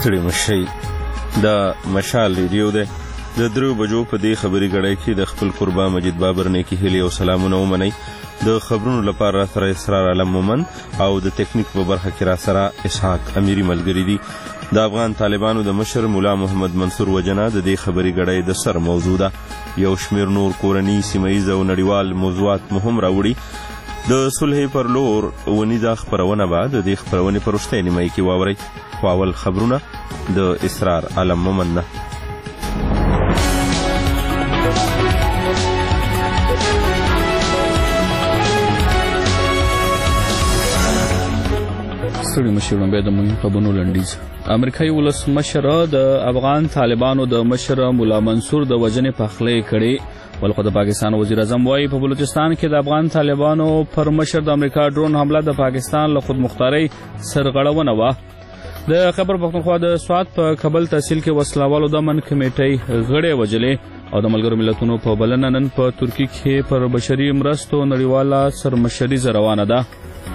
ستړي مشئ. دا مشال ریډیو دی. د 3 بجو په دې خبري غړی کې د خپل قربا مجید بابر نیکی هیلې او سلامونه ومنئ. د خبرونو لپاره سره اسرار علم مومن او د تکنیک په برخه کې را سره اسحاق امیری ملګری دي. د افغان طالبانو د مشر مولا محمد منصور وجنه د دې خبري غړی د سر موضوع ده. یو شمیر نور کورنی سیمه‌ایز او نړیوال موضوعات مهم راوړي. د صلح پر لور ونیزه خبرونه به د دې خبرونې په وروستۍ نیمایي کې واورئ. خو اول خبرونه د اسرار علم مومن نه. ستړي مشر بیا د مهم خبرونو لنډیز. امریکایي ولسمشر د افغان طالبانو د مشر مولا منصور د وژنې پخلی کړې. بلخو د پاکستان وزیر اعظم وایي په بلوچستان کې د افغان طالبانو پر مشر د امریکا ډرون حمله د پاکستان له خودمختارۍ سرغړونه وه. د خیبر پختونخوا د سوات په کابل تحصیل کې وسلوالو د امن کمیټۍ غړي وژلې او د ملګرو ملتونو په بلنه نن په ترکیه کې پر بشري مرستو نړیواله سرمشریزه روانه ده.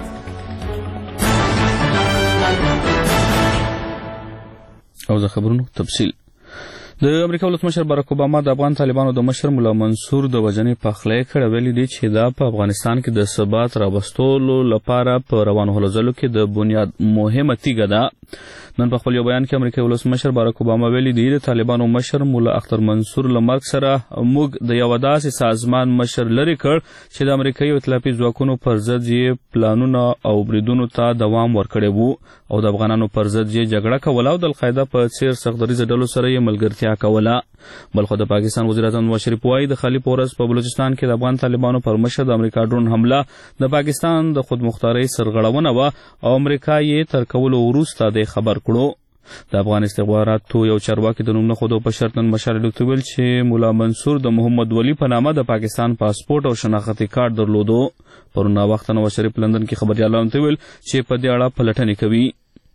او د خبرونو تفصیل. د امریکا ولسمشر باراک اوباما د افغان طالبانو د مشر مولا منصور د وژنې پخلی کړی. ویلي دي چې دا په افغانستان کې د ثبات راوستلو لپاره په روانو هلو ځلو کې د بنیاد مهمه تیږه ده. نن په خپل یو بیان کې امریکایي ولسمشر باراک اوباما ویلي دي د طالبانو مشر مولا اختر منصور له مرګ سره موږ د یو داسې سازمان مشر لرې کړ چې د امریکایي ائتلافي ځواکونو پر ضد یې پلانونه او بریدونو ته دوام ورکړی وو او د افغانانو پر ضد یې جګړه کوله او د القاعده په څیر سختدریځه ډلو سره یې ملګرتیا کوله. بلخو د پاکستان وزیر اعظم نواز شریف وایي د خالي په ورځ په بلوچستان کې د افغان طالبانو پر مشر د امریکا ډرون حمله د پاکستان د خودمختارۍ سرغړونه وه او امریکا یې تر کولو وروسته د خبر کړو. د افغان استخباراتو یو چارواکي د نوم نه ښودو په شرط نن مشال ډاکټر ویل چې مولا منصور د محمد ولی په نامه د پاکستان پاسپورت او شناختي کارت درلودو. پرون ناوخته نواز شریف لندن کې خبريالانو ته ویل چې په دې اړه پلټنې کوي.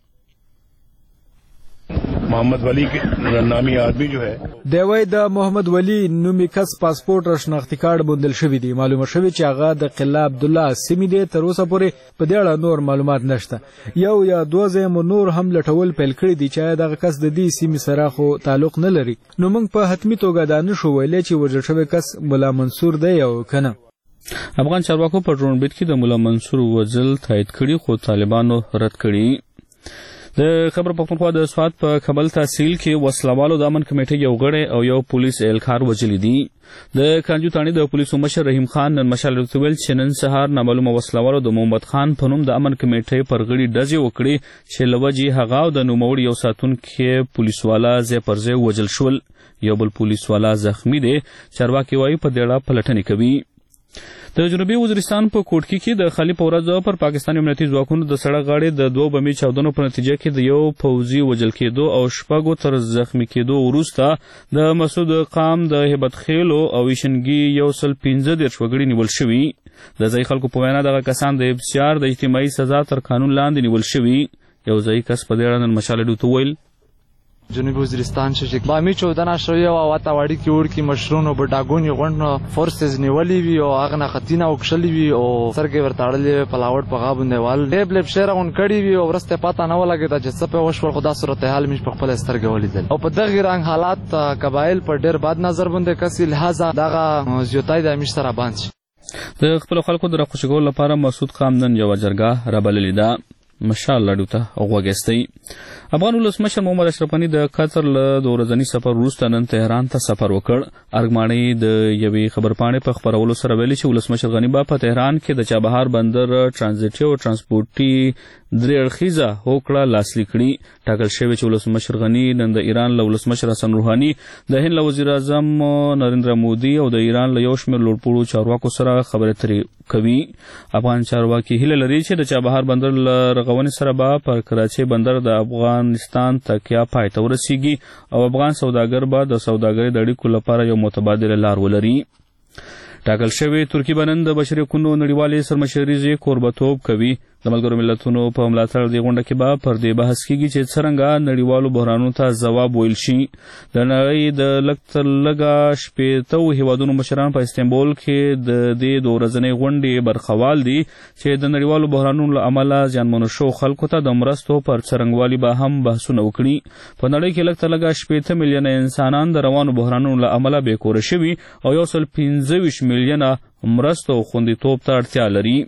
محمد ولی نامی آدمی جو ہے دوی د محمد ولی نومي کس پاسپورت او شناختی کارت بوندل شوی دی. معلومه شوی چې هغه د قلعه عبدالله سیمې دی. تر اوسه پورې په دې اړه نور معلومات نشته. یو یا دوه ځایه نور هم لټول پیل کړي دي چې دغه کس د دې سیمې سره خو تعلق نه لري. نو موږ په حتمی توګه دا نشو ویلی چې وژل شوی کس مولا منصور دی او کنه. افغان چارواکو په ډرون برید کې د مولا منصور وژل تایید کړي خو طالبانو رد کړي. د خیبر پختونخوا د سوات په کابل تحصیل کې وسلوالو د امن کمیټې یو غړی او یو پولیس اهلکار وژلي دي. د کانجو تاڼي د پولیسو مشر رحیم خان نن مشال ډاکټر ویل چې نن سهار نامعلومه وسلوالو د محمد خان په نوم د امن کمیټې پر غړي ډزې وکړې چې له وجې هغه او د نوموړي یو ساتونکی پولیسوالا ځای پر ځای وژل شول. یو بل پولیسوالا زخمی دی. چارواکي وایي په دې اړه پلټنې کوي. د جنوبي وزیرستان په کوټکی کې د خالي په ورځ پر پاکستاني امنیتي ځواکونو د سړک غاړې د 2 بمي چاودنو په نتیجه کې د یو پوځي وژل کېدو او 6 تر زخمی کېدو وروسته د مسعود قام د هیبت خیلو او ویشنګي 115 وګړي نیول شوي. د ځای خلکو په وینا دغه کسان د ابتزار د اجتماعي سزا تر قانون لاندې نیول شوي. یو ځای کس په دې اړه نن مشال ډاکټر ویل جنوبی وزیرستان چې بامی 14 شوی او واته وړي کې ور کې مشرونو بډاګونی غونډه فورسز نیولې وی او هغه نه خطینه او کښلې وی او سرګې ورتاړلې پلاوټ په غابندې وال ډېبل شهر غون کړي وی او ورسته پاته نه ولګی چې څه په وشو خدا صورتحال مش په خپل سترګې ولیدل او په دغه رنګ حالات قبایل پر ډېر بد نظر باندې کسي لہذا دغه زیاتای د امش سره باندې د خپل خلکو د راخوشګول لپاره مسعود قام نن یو جرګه رابللې ده. مشال لډوته غوږستئ. افغان ولسمشر محمد اشرف غني د قطر له د ورځني سفر وروسته نن تهران ته سفر وکړ. ارګماڼي د یوې خبرپاڼې په خپرولو سره ویلي چې ولسمشر غني به په تهران کې د چابهار بندر ټرانزیټي او ترانسپورټي درې اړخیزه هوکړه لاسلیک کړي. ټاکل شوی چې ولسمشر غني نن د ایران له ولسمشر حسن روحاني د هند له وزیر اعظم نریندرا مودي او د ایران له یو شمېر لوړپوړو چارواکو سره خبرې اترې کوي. افغان چارواکي هیله لري چې د چابهار بندر له رغونې سره به پر کراچۍ بندر د افغانستان تکیه پای ته ورسیږي او افغان سوداګر به د سوداګرۍ د اړیکو لپاره یو متبادله لار ولري. ټاکل شوی ترکیه به نن د بشري حقوقو نړیوالې سرمشریزې کوربتوب کوي. د ملګرو ملتونو په ملاتړ د غونډه کې به پر دې بحث کیږي چې څرنګه نړیوالو بحرانونو ته ځواب ویل شي. د نړۍ د لږ تر لږه 80 هیوادونو مشران په استانبول کې د دې ورځنۍ غونډې برخوال دي چې د نړیوالو بحرانونو له امله زیانمنو شوو خلکو ته د مرستو پر څرنګوالي به هم بحثونه وکړي. په نړۍ کې لږ تر لږه 80 میلیونه انسانان د روانو بحرانونو له امله بېکوره شوي او 125 میلیونه مرستو او خوندیتوب ته اړتیا لري.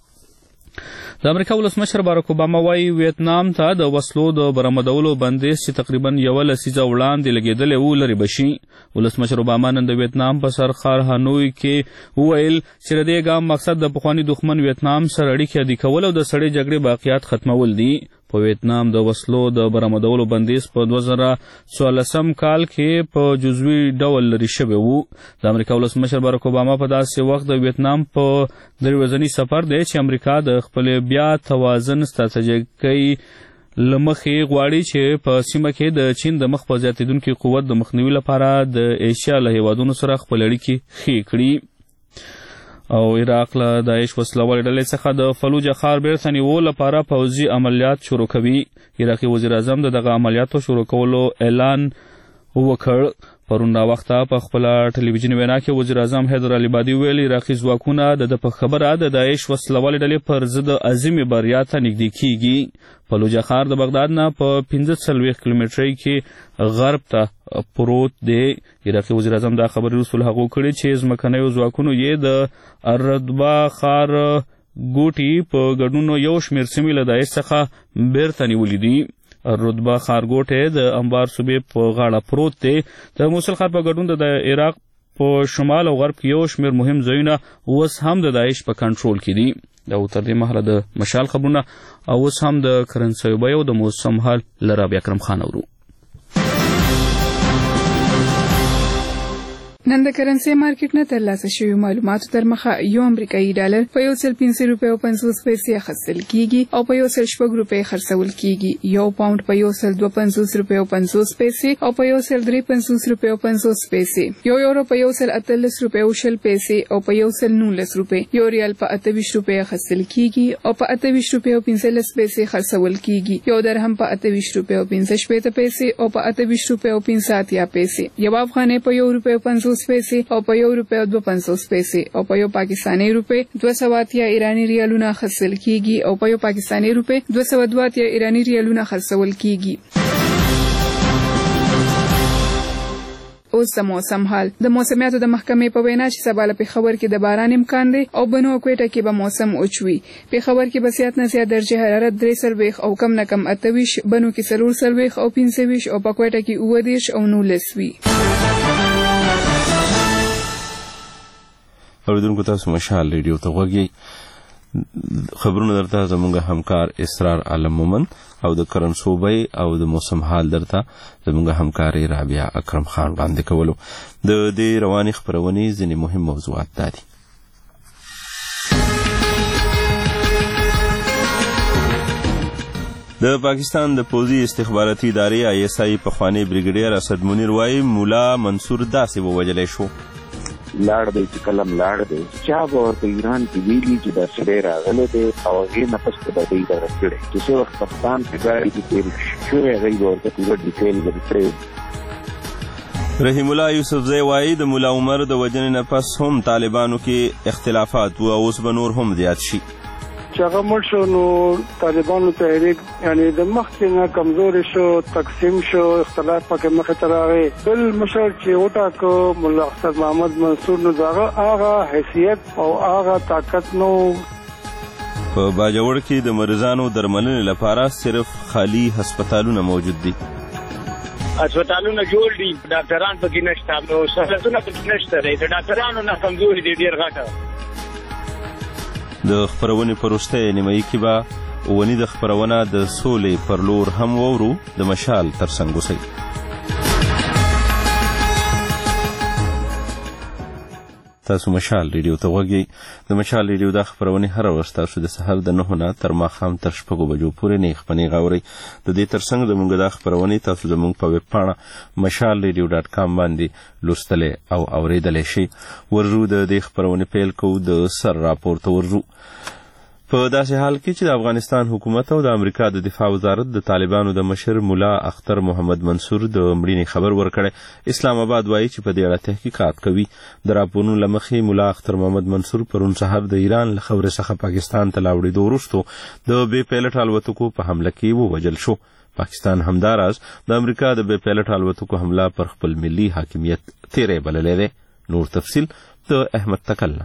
د امریکا ولسمشر باراک اوباما وایي ویتنام ته د وسلو د برآمدولو بندیز چې تقریبا 1 لسیزه وړاندې لګېدلی و لرې به شي. ولسمشر اوباما نن د ویتنام په سر ښار هانوی کې وویل چې د دې ګام مقصد د پخواني دښمن ویتنام سره اړیکې عادي کول او د سړې جګړې باقیات ختمول دي. په ویتنام د وسلو د برآمدولو بندیز په 2014 کال کې په جزوي ډول لرې شوی و. د امریکا ولسمشر باراک اوباما په داسې وخت د ویتنام په 3 ورځني سفر دی چې امریکا د خپل بیا توازن ستراتیژیکۍ له مخې غواړي چې په سیمه کې د چین د مخ په زیاتېدونکي قوت د مخنیوي لپاره د ایشیا له هیوادونو سره خپل اړیکې ښې کړي. او عراق له داعش وسلوالې ډلې څخه د فلوجه ښار بیرته نیولو لپاره پوځي عملیات شروع کوي. عراقي وزیر اعظم د دغه عملیاتو شروع کولو اعلان وکړ. پرون ناوخته په خپله ټلویزیوني وینا کې وزیر اعظم حیدر العبادي ویل عراقي ځواکونه د په خبره د داعش وسلوالې ډلې پر ضد عظیمې بریا ته نږدې کیږي. فلوجه ښار د بغداد نه په 45 کیلومترۍ کې غرب ته پروت دی. عراقي وزیر اعظم دا خبرې وروسته له هغو کړې چې ځمکنیو ځواکونو یې د الردبا ښار ګوټي په ګډون یو شمېر سیمې له داعش څخه بیرته نیولي دي. الردبا ښارګوټی د انبار صوبې په غاړه پروت دی. د موصل ښار په ګډون د عراق په شمال او غرب کې یو شمېر مهم ځایونه اوس هم د داعش په کنټرول کې دي. او تر دې مهاله د مشال خبرونه او اوس هم د کرنسیو بیو د موسم حال له رابعه اکرم خان اورو. نن د کرنسي مارکیټ نه ترلاسه شوی معلوماتو تر مخه یو امریکایي ډالر په 1.5 روپیو 50 پیسې اخیستل کیږي او په 1.4 روپیو خرڅول کیږي. یو پاوند په 1.25 روپیو 50 پیسې او په 1.53 روپیو 50 پیسې. یو یورو په 1.38 روپیو 20 پیسې او په 1.19 روپیو. یو ریال په 28 روپیو اخیستل کیږي او په 28 روپیو 15 پیسې خرڅول کیږي. یو درهم په 28 روپیو 15 پیسې او په 28 روپیو 50 پیسې. یو افغانۍ په 1 روپیو 50 پیسې او په 1 روپیو 52 پیسې او په یو پاکستاني روپی 280 ایرانی ریالونه خرڅول کیږي او په یو پاکستاني روپی 280 ایرانی ریالونه خرڅول کیږي. اوس د موسم حال. د موسمیاتو د محکمې په وینا چې سبا له پېښور کې د باران امکان دی او بنو او کوټه کې به موسم اوچوي. پېښور کې به زیات نه زیات درجه حرارت 43 او کم نه کم 28، بنو کې 44 او 25 او په کوټه کې 29 او 19 وي. اوریدونکو تاسو مشال ریډیو ته غوږی. خبرونه درته زموږ همکار اسرار عالم مومن او د کرنسوبۍ او د موسم حال درته زموږ همکاري رابعه اکرم خان وړاندې کولو. د دې رواني خبرونې ځینې مهم موضوعات دي. د پاکستان د پوځي استخباراتي ادارې ISI پخوانی بریګیډیر اسد منیر وایي مولا منصور داسې ووجلی شو. لاړ دی چې کلم لاړ دی چا به ورته ایران کې ویلي چې دا سړی راغلی دی او هغې نه پس به دوی دغه کړی چې څه وخت پاکستان په ګاډي کې تېر شوی هغوی به ورته پوره ډیټیل به کړی. رحیم الله یوسفزی وایي د ملا عمر د وژنې نه پس هم طالبانو کې اختلافات و او اوس به نور هم زیات شي. چې هغه مړ شو نو طالبانو تحریک یعنی د مخکې نه کمزوري شو، تقسیم شو، اختلاف پکې مخې ته راغی. بل مشر چې وټاکه ملا اسد محمد منصور نو هغه حیثیت او هغه طاقت نو. په باجوړ کې د مریضانو درملنې لپاره صرف خالی هسپتالونه موجود دي. هسپتالونه جوړ دي، ډاکټران پکې نشته، نو سهولتونه پکې نشته. د ډاکټرانو نه کمزوري دي ډېر غټه. د خبرونې په وروستۍ نیمایي کې به اونی د خبرونه د سولې پر لور هم وورو. د مشال ترڅنګ اوسئ. تاسو مشال ریډیو ته غوږی. د مشال ریډیو دا خبرونه هر ورځ تاسو د سحر د 9 نه تر ماښام تر 6 بجو پورې نه خپنې غاوري. د دې ترڅنګ د مونږ دا خبرونه تاسو زموږ په ویب پاڼه mashalradio.com باندې لوستلې او اوریدلې شي. ورجو د دې خبرونه پیل کو د سر راپور ته ورجو. په داسې حال کې چې د افغانستان حکومت او د امریکا د دفاع وزارت د طالبانو د مشر ملا اختر محمد منصور د مړینې خبر ورکړی. اسلام آباد وایي چې په دې اړه تحقیقات کوي. د راپورونو له مخې ملا اختر محمد منصور پرون سهار د ایران له خاورې څخه پاکستان ته لاوړېدو وروستو د بې پیلټ الوتکو په حمله کې ووژل شو. پاکستان همداراز د امریکا د بې پیلټ الوتکو حمله پر خپل ملي حاکمیت تیری بللی دی. نور تفصیل د احمد تکلنا.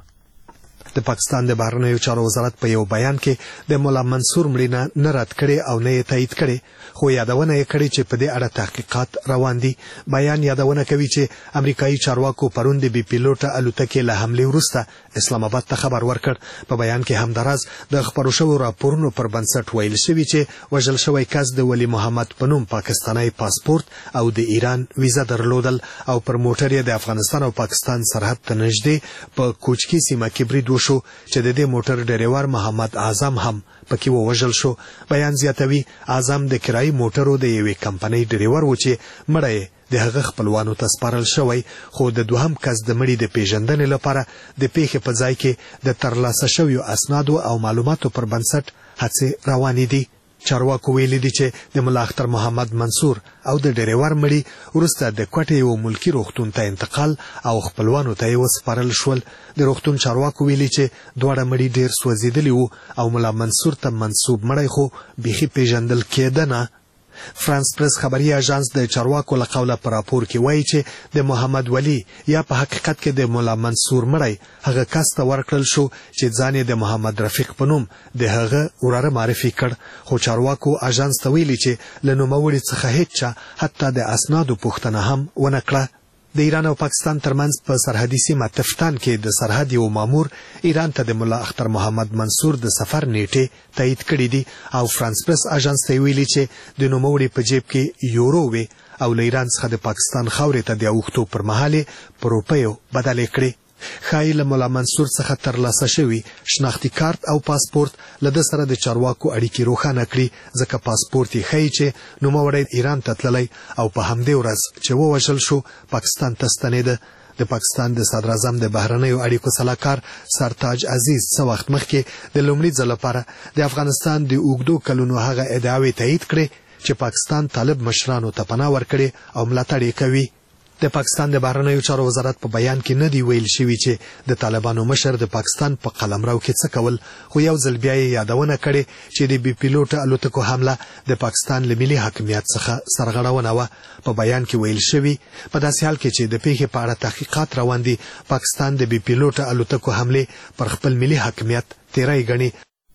د پاکستان د بهرنیو چارو وزارت په یو بیان کې د مولا منصور مړینه نه رد کړي او نه یې تایید کړي، خو یادونه یې کړې چې په دې اړه تحقیقات روان دي. بیان یادونه کوي چې امریکایي چارواکو پرون د بي پیلوټ الوتکې له حملې وروسته اسلام آباد ته خبر ورکړ. په بیان کې همداراز د خبرو شویو راپورونو پر بنسټ ویل شوي چې وژل شوی کس د ولی محمد په نوم پاکستاني پاسپورت او د ایران ویزا درلودل او پر موټر یې د افغانستان او پاکستان سرحد ته نږدې په کوچکي سیمه کې برید وشو چې د دې موټر ډریور محمد اعظم هم پکې ووژل شو. بیان زیاتوي اعظم د کرایي موټرو د یوې کمپنۍ ډریور و چې مړی د هغه خپلوانو ته سپارل شوی، خو د دوهم کس د مړي د پیژندنې لپاره د پیښې په ځای کې د ترلاسه شویو اسنادو او معلوماتو پر بنسټ هڅې روانې دي. چارواکو ویلي دي چې د ملا اختر محمد منصور او د ډریور مړي وروسته د کوټې یو ملکی روغتون ته انتقال او خپلوانو ته یې وسپارل شول. د روغتون چارواکو ویلي چې دواړه مړي ډیر سوځېدلي وو او ملا منصور ته منسوب مړی خو بیخي پیژندل کېده نه. فرانس پریس خبري اژانس د چارواکو له قوله په راپور کې وایي چې د محمد ولی یا په حقیقت کې د مولا منصور مړی هغه کس ته ورکړل شو چې ځان یې د محمد رفیق په نوم د هغه وراره معرفي کړ، خو چارواکو اژانس ته ویلي چې له نوموړي څخه هیڅ چا حتی د اسنادو پوښتنه هم ونه کړه. د ایران او پاکستان ترمنځ په سرحدي سیمه تفتان کې د سرحد یو مامور ایران ته د مولا اختر محمد منصور د سفر نیټه تایید کړې دي او فرانس پریس اژانس ته ویلي چې د نوموړي په جیب کې یورو وي او له ایران څخه د پاکستان خاورې ته د اوښتو پر مهال په روپیو بدلې کړې. ښایي له مولا منصور څخه ترلاسه شوي شناختي کارت او پاسپورت له ده سره د چارواکو اړیکې روښانه کړي، ځکه پاسپورت یې ښیي چې نوموړی ایران ته تللی او په همدې ورځ چې ووژل شو پاکستان ته ستنېده. د پاکستان د صدر اعظم د بهرنیو اړیکو سلاکار سرتاج عزیز څه وخت مخکې د لومړي ځل لپاره د افغانستان د اوږدو کلونو هغه ادعاوې تایید کړې چې پاکستان طالب مشرانو ته پناه ورکړې او ملاتړ یې کوي. د پاکستان د بهرنیو چارو وزارت په بیان کې نه دی ویل شوی چې د طالبانو مشر د پاکستان په قلمرو کې څه کول، خو یو ځل بیا یې یادونه کړې چې د بي پیلوټ الوتکو حمله د پاکستان له ملي حاکمیت څخه سرغړونه وه. په بیان کې ویل شوی په داسې حال کې چې د پیښې په اړه تحقیقات روان دي، پاکستان د بي پیلوټ الوتکو حملې پر خپل ملي حاکمیت تیری ګڼي.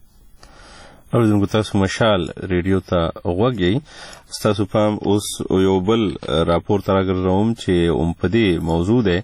اوریدونکو تاسو مشال ریډیو ته غوږ یې. ستاسو پام اوس یو بل راپور ته راګرځوم چې په دې موضوع دی.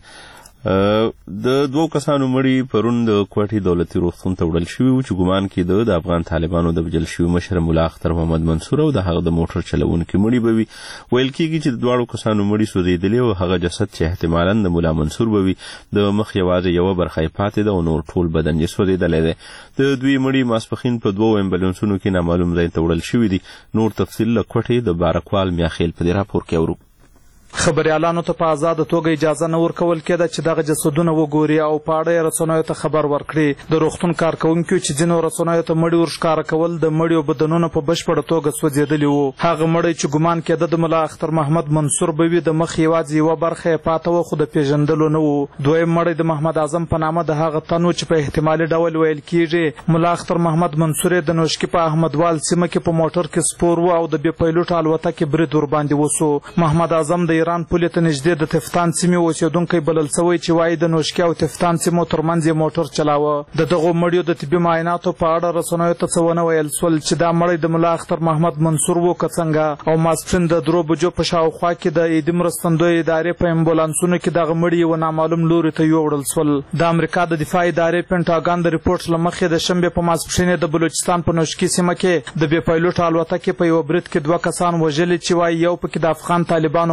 د دوو کسانو مړي پرون د کوټې دولتي روغتون ته وړل شوي وو چې ګمان کېده د افغان طالبانو د وژل شوي مشر ملا اختر محمد منصور او د هغه د موټر چلوونکي مړي به وي. ویل کېږي چې د دواړو کسانو مړي سوځېدلي او هغه جسد چې احتمالاً د ملا منصور به وي د مخ یوازې یوه برخه یې پاتې ده او نور ټول بدن یې سوځېدلی دی. د دوی مړي ماسپښین په دوو امبولانسونو کې نامعلوم ځای ته وړل شوي دي. نور تفصیل له کوټې د بارکوال میاخیل په دې راپور کې اورو. خبريالانو ته په آزاده توګه اجازه نه ورکول کېده چې دغه جسدونه وګوري او په اړه یې رسنیو ته خبر ورکړي. د روغتون کارکوونکو چې ځینو رسنیو ته مړي ورښکاره کول د مړیو بدنونه په بشپړه توګه سوځېدلي وو. هغه مړی چې ګمان کېده د ملا اختر محمد منصور به وي د مخ یوازې یوه برخه یې پاته وه خو د پیژندلو نه وو. دویم مړی د محمد اعظم په نامه د هغه تن و چې په احتمالي ډول ویل کېږي ملا اختر محمد منصور د نوشکي په احمدوال سیمه کې په موټر کې سپور و او د بې پیلوټ الوتکې برید ورباندې وسو. محمد اعظم د ایران پولې ته نږدې د تفتان سیمې اوسېدونکی بلل سوی چې وایي د نوشکي او تفتان سیمو ترمنځ یې موټر چلاوه. د دغو مړیو د طبي معایناتو په اړه رسنیو ته څه ونه ویل سول چې دا مړی د ملا اختر محمد منصور و که څنګه. او ماسپښین د 3 بجو په شاوخوا کې د عیدي مرستندویه ادارې په امبولانسونو کې دغه مړي یوه نامعلوم لوري ته یووړل سول. د امریکا د دفاع ادارې پینټاګان د رپورټ له مخې د شنبې په ماسپښین د بلوچستان په نوشکي سیمه کې د بې پیلوټ الوتکې په یوه برید کې 2 کسان وژلي چې وایي یو پکې د افغان طالبانو مشر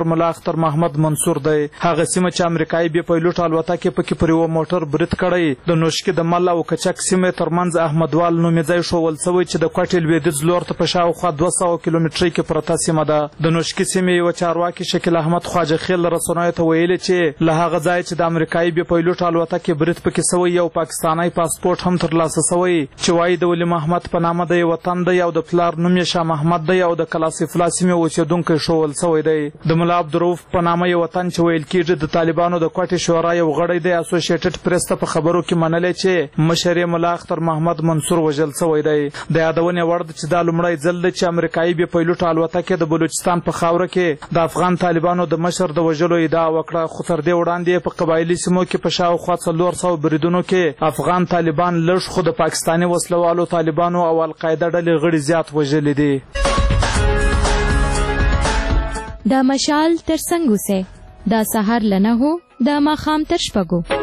ملا اختر محمد منصور دی. هغه سیمه چې امریکایي بې پیلوټ الوتکې پکې پر یوه موټر برید کړی د نوشکي د مل او کچک سیمې ترمنځ احمدوال نومې ځای ښوول سوی چې د کوټې لویدیځ لور ته په شاوخوا 200 کیلومترۍ کې پرته سیمه ده. د نوشکي سیمې یوه چارواکي شکیل احمد خواجه خیل رسنیو ته ویلي چې له هغه ځایه چې د امریکایي بې پیلوټ الوتکې برید پکې سوی یو پاکستاني پاسپورټ هم ترلاسه سوی چې وایي د ولي محمد په نامه د یو وطن دی او د پلار نوم یې شاه محمد دی او د کلاسفلا سیمې اوسېدونکی ښوول سوی دی. د ملا عبدالرؤف په نامه یو وطن چې ویل کېږي د طالبانو د کوټې شورا یو غړی دی اسوسییټډ پریس ته په خبرو کې منلی چې مشر یې ملا اختر محمد منصور وژل سوی دی. د یادونې وړ ده چې دا لومړی ځل دی چې امریکایي بې پیلوټ الوتکې د بلوچستان په خاوره کې د افغان طالبانو د مشر د وژلو ادعا وکړه، خو تر دې وړاندې په قبایلي سیمو کې په شاوخوا 400 بریدونو کې افغان طالبان لږ خو د پاکستاني وسلوالو طالبانو او القاعده ډلې غړي زیات وژلي دي. دا مشال تر څنګه سه دا سحر لنه هو دا ماښام تر شپږو.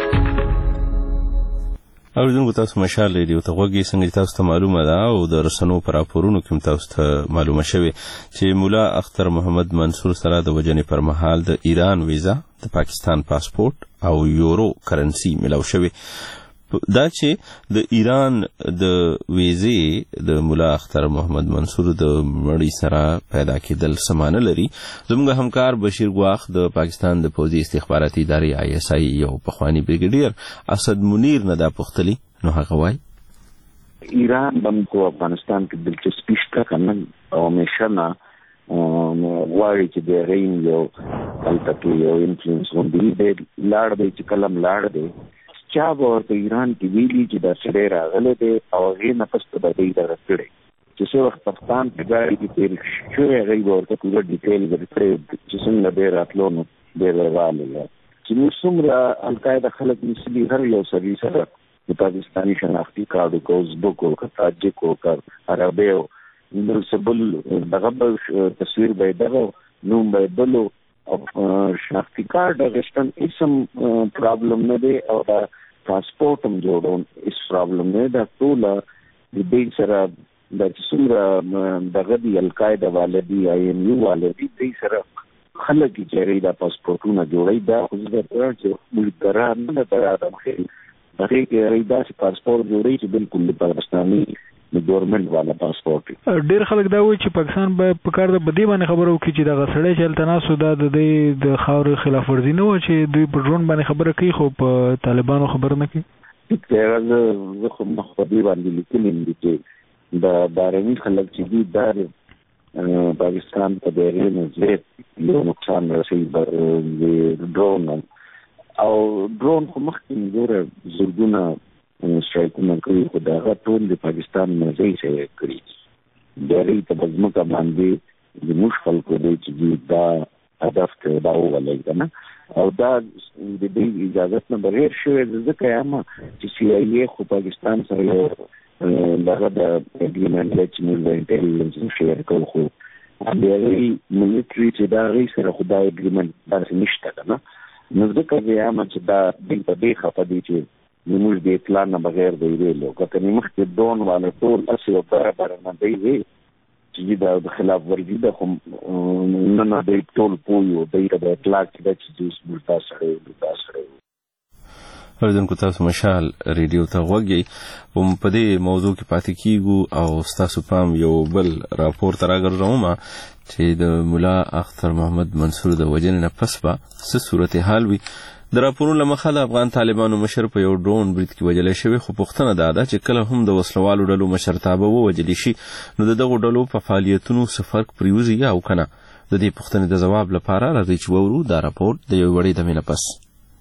اوریدونکو تاسو مشال ریډیو ته غوږ یې. څنګه تاسو ته معلومه ده او د رسنیو په راپورونو کې هم تاسو ته معلومه شوې چې مولا اختر محمد منصور سره د وژنې پر مهال د ایران ویزا، د پاکستان پاسپورت او یورو کرنسي ملاو شوې. دا چې د ایران د ویزې د مولا اختر محمد منصور د مړي سره پیدا کېدل سمانه لري. زموږ همکار بشیر ګواخ د پاکستان د پوځي استخباراتي ادارې ISI یو پخوانی بریګیډیر اسد منیر نه دا پوښتلي، نو هغه وایي ایران هم په افغانستان کې دلچسپي شته کنه او همیشه نه غواړي چې د غین یو هلته کې یو انفلوئنس غوندې دی لاړ دی چې کلم لاړ دی چا به ورته ایران کې ویلي چې دا سړی راغلی دی او هغې نه پس به دی دغه کړی چې څه وخت پاکستان په ګاډي کې تېر شوی هغوی به ورته پوره ډیټیل درکړی چې څنګه دی راتلو نو دی به راغلی چې موږ څومره القاعده خلک نیسلي هر یو سړي سره د پاکستاني شناختي کارډ وکړه ازبک وکړه تاجک وکړه عربی نو څه بل دغه به تصویر به یې دغه نوم به یې بل او شناختي کارډ اخیستن هېڅ هم پرابلم نه دی او دا پاسپورټ هم جوړون هېڅ پرابلم نه دی. دا ټوله د دې سره دا چې څومره دغه دي القاعده والا دي IMU والا دي دې سره خلک چې هغوی دا پاسپورټونه جوړوي دا خو زه درته چې ملګران نه ده تر ادم خیل هغې کې هغوی داسې پاسپورټ جوړوي چې بالکل د پاکستاني د ګورنمنټ والا پاسپورټ. ډېر خلک دا وایي چې پاکستان به په کار د بدې باندې خبره وکړي چې دغه سړی چې هلته ناست و دا د دوی د خاورې خلاف ورزي نه وه چې دوی په ډرون باندې خبره کوي خو په طالبانو خبره نه کوي. زه خو مخ په دې باندې لیکلي دي چې د بهرني خلک چې دي دا پاکستان په د هغې نه زیات یو نقصان رسوي د ډرون او ډرون خو مخکې ګوره زرګونه سټرایکونه کوي خو د هغه ټول د پاکستان نه ځای شوی کړي د هغوی ته په ځمکه باندې زموږ خلکو دی چې دا هدف ته دا وولئ که نه او دا د دې اجازت نه بغیر شوی ځکه یم چې CIA خو پاکستان سره یو دغه د اګریمنټ دی چې موږ د انټیلیجنس شیر کوو خو د هغوی ملیټري چې د هغوی سره خو دا اګریمنټ داسې نشته که نه نو ځکه زه یم چې دا دوی په دې خفه دي چې زموږ د اطلاع نه بغیر دی ویلو که کنې مخکې ډرون والا ټول هسې یو برابره نه دی وی چې دا د خلاف ورزي ده خو نه دی ټول پوه یو دی ته د اطلاع کېده چې زموږ دا سړی و. اوریدونکو تاسو مشال ریډیو ته غوږ یې هم په دې موضوع کې پاتې کیږو او ستاسو پام یو بل راپور ته راګرځوم چې د مولا اختر محمد منصور د وژنې نه پس به څه صورتحال وي. د راپورونو له مخه د افغان طالبانو مشر په یو ډرون برید کې وژلی شوی خو پوښتنه دا ده چې کله هم د وسلوالو ډلو مشرتابه ووژلی شي نو د دغو ډلو په فعالیتونو څه فرق پرېوځي یا او که نه. د دې پوښتنې د ځواب لپاره راځئ چې واورو دا راپور د یوې وړې دمې نه پس.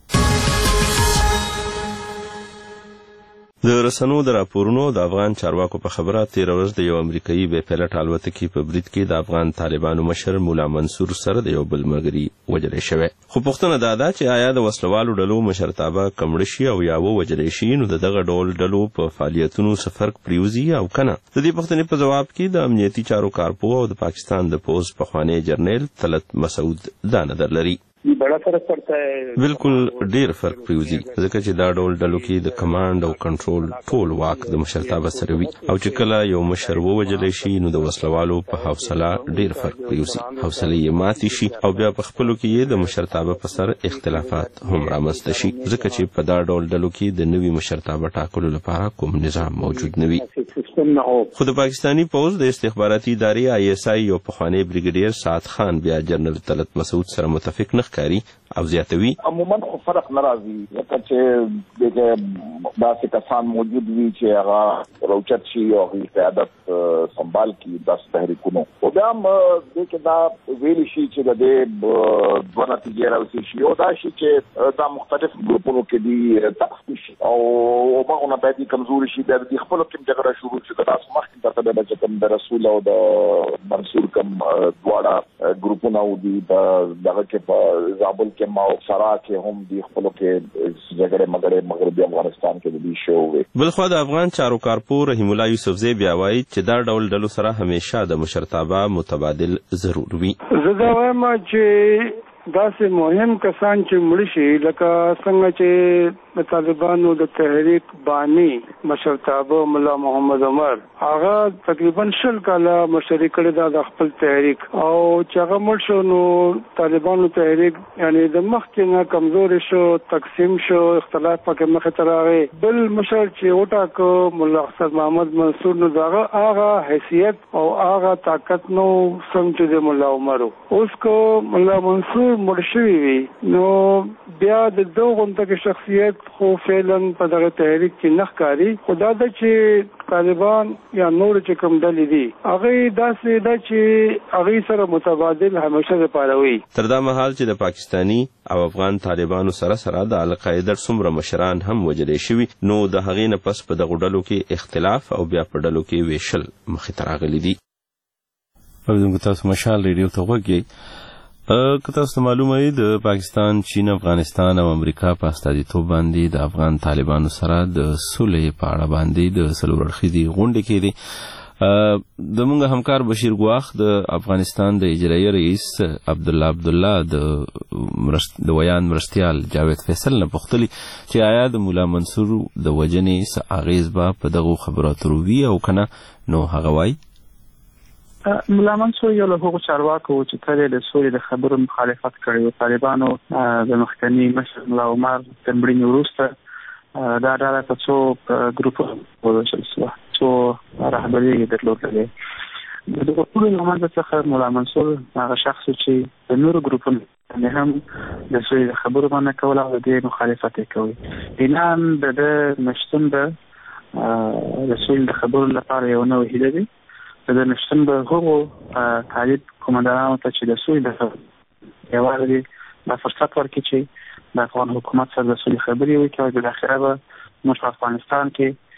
د رسنیو د راپورونو د افغان چارواکو په خبره تېره ورځ د یو امریکایي بې پیلټ الوتکې په برید کې د افغان طالبانو مشر مولا منصور سره د یو بل ملګري وژلی شوی. خو پوښتنه دا ده چې آیا د وسلوالو ډلو مشرتابه کمړه شي او یا ووژلی شي نو د دغه ډول ډلو په فعالیتونو څه فرق پرېوځي او که نه. د دې پوښتنې په ځواب کې د امنیتي چارو کارپوه او د پاکستان د پوځ پخوانی جرنیل طلعت مسعود دا نظر لري. ये बड़ा फर्क पड़ता है. بالکل ډیر فرق پریوزي ځکه چې دا ډول ډلو کې د کمانډ او کنټرول ټول واک د مشرتابه سره وي او چې کله یو مشر ووجل شي نو د وسلوالو په حوصله ډیر فرق پریوزي حوصله یې ماتي شي او بیا په خپلو کې د مشرتابه په سر اختلافات هم رامنځته شي ځکه چې په دا ډول ډلو کې د نوي مشرتابه ټاکلو لپاره کوم نظام موجود نه وي. خو د پاکستانی پوز د استخباراتي ادارې ISI یو پخوانی بریګیډیر سعد خان بیا جنرال طلعت مسعود سره متفق نه ښکاري او زیاتوي عموما خو فرق ناراضي لکه چې دغه داسې کسان موجود وي چې هغه روچت شي او قیادت سنبال کی داس تحریکونو او بیا دغه دا ویل شي چې د دې دوه نتیجې راوځي شي او دا شي چې دا مختلف ګروپونو کې دي تقسیم شي او هغه نه باید کمزوري شي د خپل کې جګړه شروع شي د تاسو مخکې ته د چې د رسول او د منصور کم دواړه ګروپونه او دي دغه کې په زابل کې ما او سرا کې هم دي خپل کې جګړه مغربي افغانستان کې دي شو. بلخو د افغان چارو کارپور رحیم الله یوسفزی بیا وایي چې دا ډول ډلو سره همیشه د مشرتابه متبادل ضرور وي. زه دا وایم چې داسې مهم کسان چې مړ شي لکه څنګه چې د طالبانو د تحریک بانی مشرتابه مولا محمد عمر هغه تقریبا 20 کاله مشري کړی د خپل تحریک او چې هغه مړ شو نو طالبانو تحریک یعنی د مخکې نه کمزور شو تقسیم شو اختلاف پکې مخه ته راغی. بل مشر چې وټاکو مولا حسن محمد منصور نو هغه حیثیت او هغه طاقت نو څنګه د مولا عمر اوس کو مولا منصور مړ شوی وي نو بیا د دوه غونډه شخصیت خو فعلا په دغه تحریک کې نخکاری خدا د چې طالبان یا نور چې کوم ډلې دي هغه داسې د چې هغه سره متبادل همیشه لپاره وي. تر دا مهال چې د پاکستانی او افغان طالبانو سره د القاعده څومره مشران هم وجلې شوي نو د هغې نه پس په دغه ډلو کې اختلاف او بیا په ډلو کې ویشل مخې ته راغلي دي. اوریدونکو تاسو مشال ریډیو ته غوږ یې. که تاسو معلومه وي د پاکستان، چین، افغانستان او امریکا په استازیتوب باندې د افغان طالبانو سره د صلح په اړه باندې د څلور اړخیزې غونډې کېدې. د موږ همکار بشیر ګواخ د افغانستان د اجرایي رئیس عبدالله د ویان مرستیال جاوید فیصل نه پوښتلي چې آیا د مولا منصور د وجنې څه اغیز به په دغو خبراتو وي او کنه نو هغه وایي مولا منصور یو له هغو چارواکو چې کله د سولې د خبرو مخالفت کړی و. طالبانو د مخکني مشر مولا عمر د مړینې وروسته دا ډله په څو ګروپونو وویشل شوه، څو رهبري یې درلودلې. د دغو ټولو له منځه څخه مولا منصور هغه شخص چې د نورو ګروپونو هم د سولې د خبرو منع کول او د دې مخالفت یې کوي. اعلان د ده نشتون د سولې د خبرو لپاره یو نوې هیله دی. د نشتون به هغو طالب قومندانانو ته چې د سولې د خبرې یوازې دا فرصت ورکړي چې د افغان حکومت سره د سولې خبرې وکړي او بالاخره به موږ په افغانستان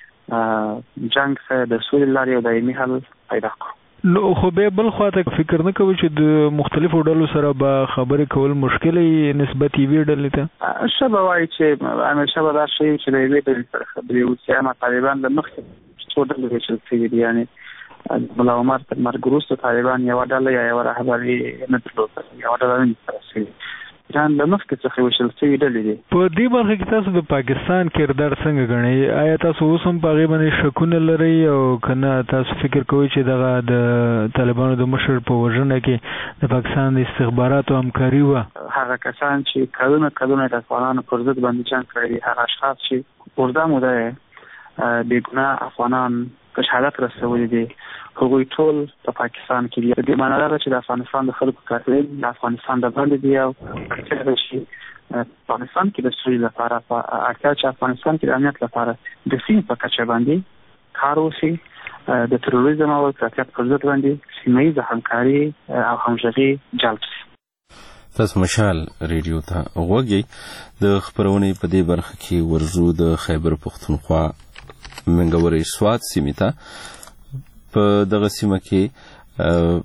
کې جنګ سره د سولې لارې یو دایمي حل پیدا کړو. نو خو به بل خواته فکر نه کوي چې د مختلفو ډلو سره به خبرې کول مشکل یې نسبت یې ډلې ته شبه وایي چې همیشه به دا شی چې د یوې ډلې سره خبرې وکړي. اما طالبان د مخکې څو ډلې ویشل شوي دي، یعنې مولا عمر تر مرګ وروسته طالبان یوه ډله یا یوه رهبري نه درلوده، یوه ډله نه سره شوي ایران د مخکې څخه ویشل شوي ډلې دي. په دې برخه کې تاسو د پاکستان کردار څنګه ګڼئ؟ آیا تاسو اوس هم په هغې باندې شکونه لرئ او که نه تاسو فکر کوئ چې دغه د طالبانو د مشر په وژنه کې د پاکستان د استخباراتو همکاري وه؟ هغه کسان چې کلونه د افغانانو پر ضد باندې جنګ کړی دي، هغه اشخاص چې اوږده موده یې بېګناه افغانان په شهادت رسولي دي، هغوی ټول په پاکستان کې دي. د دې معنی دا ده چې د افغانستان د خلکو قاتلین د افغانستان د باندې دي او اړتیا ده چې افغانستان کې د سولې لپاره اړتیا چې افغانستان کې د امنیت لپاره د سیمې په کچه باندې کار وشي، د تروریزم او افراطیت پر ضد باندې سیمه ییزه همکاري او همغږي جلب شي. تاسو مشال ریډیو ته غوږ یې. د خپرونې په دې برخه کې ورزو د خیبر پښتونخوا منګورې سوات سیمې ته. په دغه سیمه کې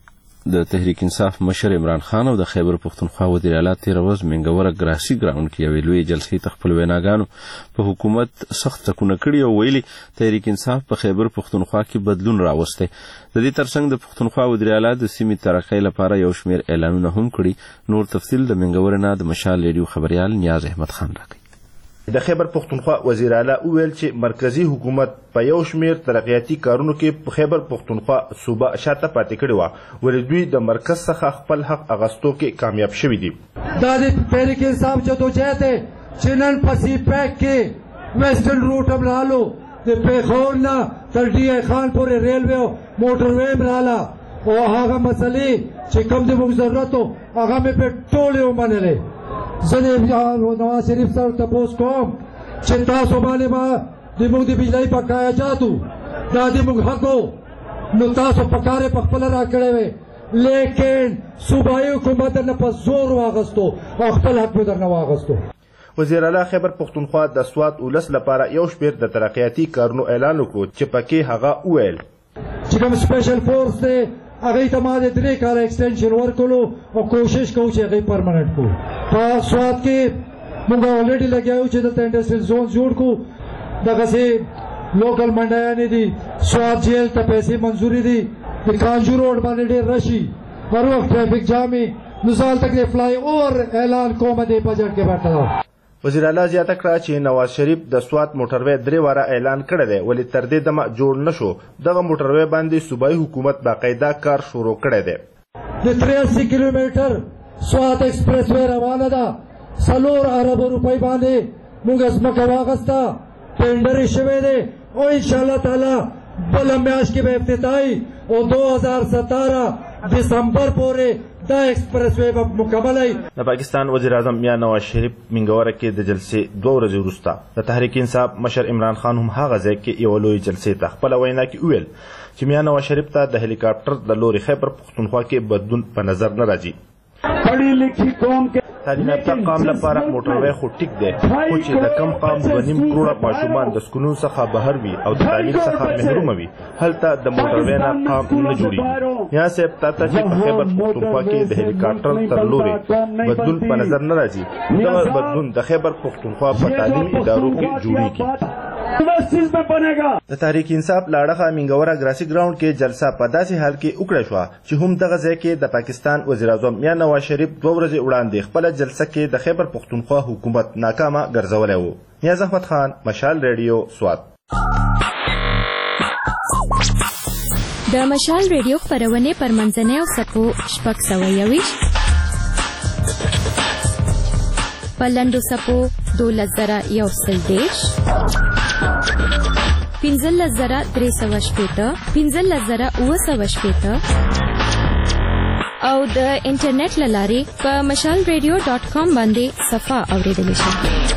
د تحریک انصاف مشر عمران خان او د خیبر پختونخوا وزیر اعلی تیر ورځ منګوره ګراسي ګراوند کې یوې لوی جلسې ته خپل ویناګانو په حکومت سخت ټکونه کړي او ویلي تحریک انصاف په خیبر پختونخوا کې بدلون راوستی. د دې ترڅنګ د پختونخوا وزیر اعلی د سیمې ترقۍ لپاره یو شمېر اعلانونه هم کړي. نور تفصیل د منګورې نه د مشال ریډیو خبريال نیاز احمد خان راکړي. د خیبر پختونخوا وزیر اعلی وویل چې مرکزی حکومت په یو شمېر ترقیاتي کارونو کې په خیبر پختونخوا صوبه شاته پاتې کړې وه ولې دوی د مرکز څخه خپل حق اغستو کې کامیاب شوي دي. دا د تحریک انصاف جدوجہد ہے چې نن په سی پیک کې ویسټرن روټ هم رالو د پیښور نه تر ډي ای خان پورې ریلوے او موټر وے هم راله او هغه مسلې چې کوم د موږ ضرورت و هغه مې په ټولې ومنلې. زه د نواز شریف سره تپوس کوم چې تاسو باندې به د موږ د بجلۍ بقایا جاتو دا د موږ حق و نو تاسو پکارې په خپله راکړی وی لیکن صوبایي حکومت درنه په زور واغستو او خپل حق مې درنه واغستو. وزیر اعلی خیبر پختونخوا د سوات ولس لپاره یو شمېر د ترقیاتي کارونو اعلان وکړو چې پکې هغه وویل چې کوم سپیشل فورس دی هغه ته ما د 3 کاله ایکسټنشن ورکړو او کوشش کوو چې هغه پرمننټ کړو. په سوات کې موږ الریډي لګیاو چې د انډستریل زون جوړ کړو. دغسې لوکل منډیانې دي سوات جیل ته پیسې منظوري دي د کانجو روډ باندې ډېر رشي هر وخت ټرافیک جام وي نو زال تک د فلای اوور اعلان کوم د بجټ کې بیٹھا. وزیر اعلی زیاته کړه چې نواز شریف د سوات موټروی 3 واره اعلان کړی دی ولې تر دې دمه جوړ نشو. دغه موټروی باندې صوبایي حکومت باقاعده کار شروع کړی دی. د 83 کیلومتر سوات ایکسپریس وے روانه ده 4 ارب روپۍ باندې موږ ځمکه واخیسته ټینډر یې شوی دی او انشاءالله تعالی بله میاشت کې به افتتاحي او 2017 دسمبر پورې دا ایکسپریس وے به مکمل وي. د پاکستان وزیر اعظم میاں نواز شریف منګوره کې د جلسې 2 ورځې وروسته د تحریک انصاف مشر عمران خان هم هغه ځای کې یوه لویه جلسې ته خپله وینا کې وویل چې میاں نواز شریف ته د هلیکاپټر د لوري خیبر پختونخوا کې بدلون په نظر نه راځي. تعلیم یافته قام لپاره موټروی خو ټیک دی خو چې د کم قام 2.5 کروړه ماشومان د سکونو څخه بهر وي او د تعلیم څخه محرومه وي هلته د موټروی نه قام نه جوړیږي. یا صاحب تاته چې په خیبر پختونخوا کې د هلیکاپټر تر لوري بدلون په نظر نه راځي دغه بدلون د خیبر پختونخوا په تعلیمي ادارو کې جوړیږي. د تحریک انصاف لاړخه منګوره ګراسي ګراوند کې جلسه په داسې حال کې وکړه شوه چې هم دغه ځای کې د پاکستان وزیر اعظم میاں نواز شریف 2 ورځې وړاندې خپله جلسه کې د خیبر پختونخوا حکومت ناکامه ګرځولی و. نیاز احمد خان مشال ریډیو سوات. د مشال ریډیو خپرونې پر منځنۍ او سپو 621 په لنډو سپو 12110 15380 15380 او د انټرنیټ له لارې په mashalradio.com باندې صفحه اوریدلی شئ.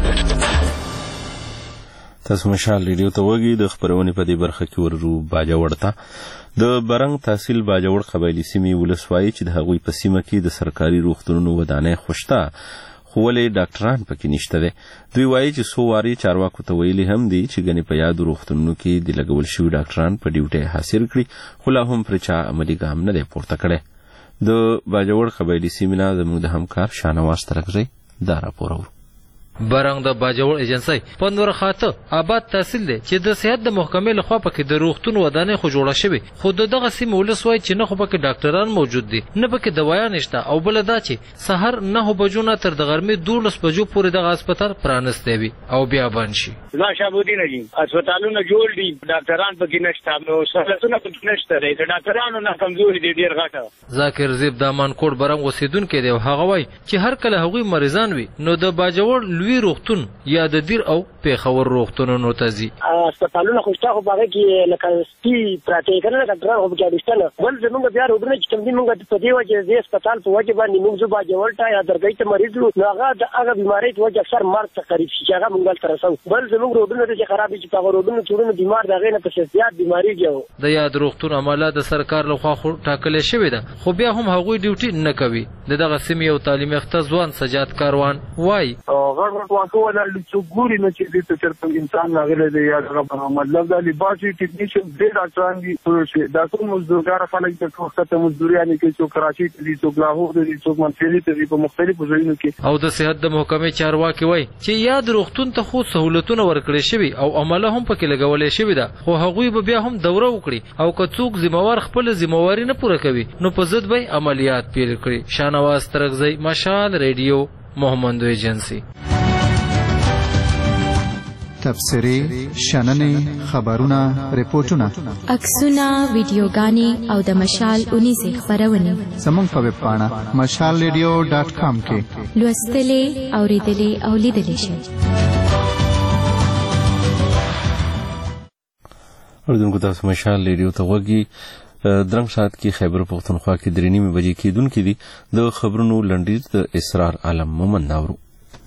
تاسو مشال ریډیو ته وګورئ. د خبرونې په دې برخه کې ورو باجوړ ته د برنګ تحصیل باجوړ قبایلی سیمې ولسوایي چې د هغوی په سیمه کې د سرکاري روغتونونو ودانۍ خوشته خو ولې ډاکټران پکې نشته دی. دوی وایي چې څو وارې چارواکو ته ویلي هم دي چې ګنې په یادو روغتونونو کې د لګول شوي ډاکټران په ډیوټۍ حاصل کړي خو لا هم پرې چا عملي ګام نه دی پورته کړی. د باجوړ قبایلی سیمې نه زموږ د همکار شاهنواز ترکزی دا راپور اورو. برنګ د باجوړ ایجنسی په نور خاطه آباد تحصیل دی چې د صحت د محکمې لخوا پکې د روغتون ودانۍ خو جوړه شوې خو دغه سیمه ولسوایي چې نه خو پکې ډاکټران موجود دي نه پکې دوايان شته او بل دا چې سحر 9 بجو نه تر د غرمې 12 بجو پورې دغه هسپتال پرانستی وي او بیا بند شي. دا شابودي نه دي هسپتالونه جوړ دي ډاکټران پکې نشته نو سہولتونه پکې نشته د ډاکټرانو نه کمزوري دي ډیر غټه. ذاکر زیب د مانکوټ برنګ اوسیدونکو دی هغه وایي چې هر کله هغوی مریضان وي نو د باجوړ لوی روغتون یا د دیر او پیښور روغتونونو ته ځي. هسپتالونه خو شته خو په هغه کې لکه سپي پراته کنه ډاکټران خو پکې نشته نه. بل زموږ بیا روډونه چې کوم دي موږ په دې وجه د هسپتال په وجه باندې موږ باجوړ ته یا درګۍ ته مریض نو هغه د هغه بیمارۍ په وجه اکثر مرګ ته قریب شي چې هغه موږ تر رسو. بل زموږ روډونه چې خراب دي چې په روډونو چورونه بیمار دغه نه په زیات بیماری جوړ. د یاد روغتون عمله د سرکار لخوا خو ټاکلې شوې ده خو بیا هم هغوی ډیوټي نه کوي. دغه سیمې او تعلیم یافته ځوان سجاد کاروان وایي هغه غړ واکو ولا څو ګوري نه چې دې ته چرته انسان راغلی دی یا هغه مطلب دا لیباسي ټیکنیشن دې ډاکټران دي دا ټول مزدورګار خلک د وخت مزدوريانه کې څو کراچي ته څو لاهور دي څو منصوري ته په مختلفو ځایونو کې. او د صحت د محکمې چارواکي وایي چې یاد روغتون ته خو سہولتونه ورکړي شوي او عمله هم پکې لګولې شوي ده خو هغوی به بیا هم دوره وکړي او که څوک ذمہوار خپل ذمہواری نه پوره کوي نو په ضد به عملیات پیل کړي. شانواز ترغزی، مشال ریډیو، محمد ایجنسی. تبصرې، شننې، خبرونه، ریپورتونه، عکسونه، ویډیوګانې او د مشال 19 خبرونه زموږ په ویب پاڼه mashalradio.com کې لوستلې، اوریدلې او لیدلې شئ. اردوونکو تاسو مشال ریډیو ته غوږی درنګ ساعت کې خیبر پختونخوا کې 3:30 بجې کېدونکې دي. د خبرونو لنډیز د اسرار عالم مومن ناورو.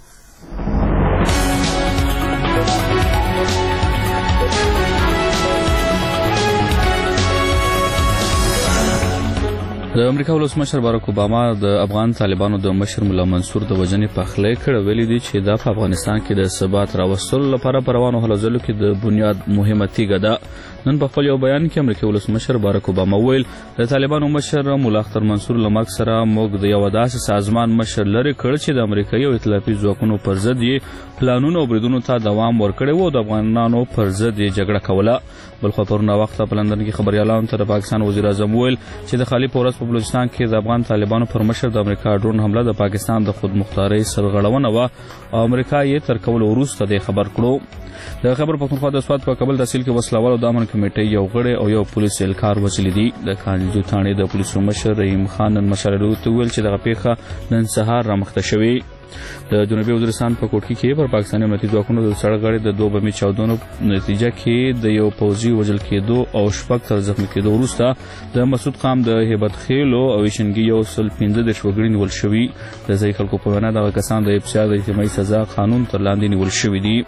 د امریکا ولسمشر باراک اوباما د افغان طالبانو د مشر مولا منصور د وژنې پخلی کړی. ویلي دي چې دا په افغانستان کې د ثبات راوستلو لپاره په روانو هلو ځلو کې د بنیاد مهمه تیږه ده. نن په خپل یو بیان کې امریکا ولسمشر باراک اوباما ویل د طالبانو مشر مولا اختر منصور له مرګ سره موږ د یو داسې سازمان مشر لري کړ چې د امریکایي او ائتلافي ځواکونو پر ضد یې پلانونو او بریدونو ته دوام ورکړی و او د افغانانو پر ضد یې جګړه کوله. بلخو پرونه وخت په لندن کې خبريالانو ته د پاکستان وزیر اعظم ویل چې د خالي پورس په بلوچستان کې د افغان طالبانو پر مشر د امریکا ډرون حمله د پاکستان د خودمختارۍ سرغړونه و او امریکا یې تر کولو وروسته د خبر کړو. د خبر پختونخوا د سواد په کابل تحصیل کې وسله والو د امن کمیټې یو غړی او یو پولیس اهلکار وژلي دي. د کانجو تھاڼې د پولیسو مشر رحیم خان نن مشالو ته ویل چې دغه پیښه نن سهار رامخته شوې. د جنوبي وزیرستان په کوټکی کې پر پاکستاني امنیتي ځواکونو د سړک غاړې د 2 بمي چاودنو نتیجه کې د یو پوځي وژل کېدو او شپږ تر زخمي کېدو وروسته د مسعود قام د هیبت خیلو او شنګي یو 15 وګړي نیول شوي. د ځای خلکو په وینا دغه کسان د ابتدایي د اجتماعي سزا قانون تر لاندې نیول شوي دي.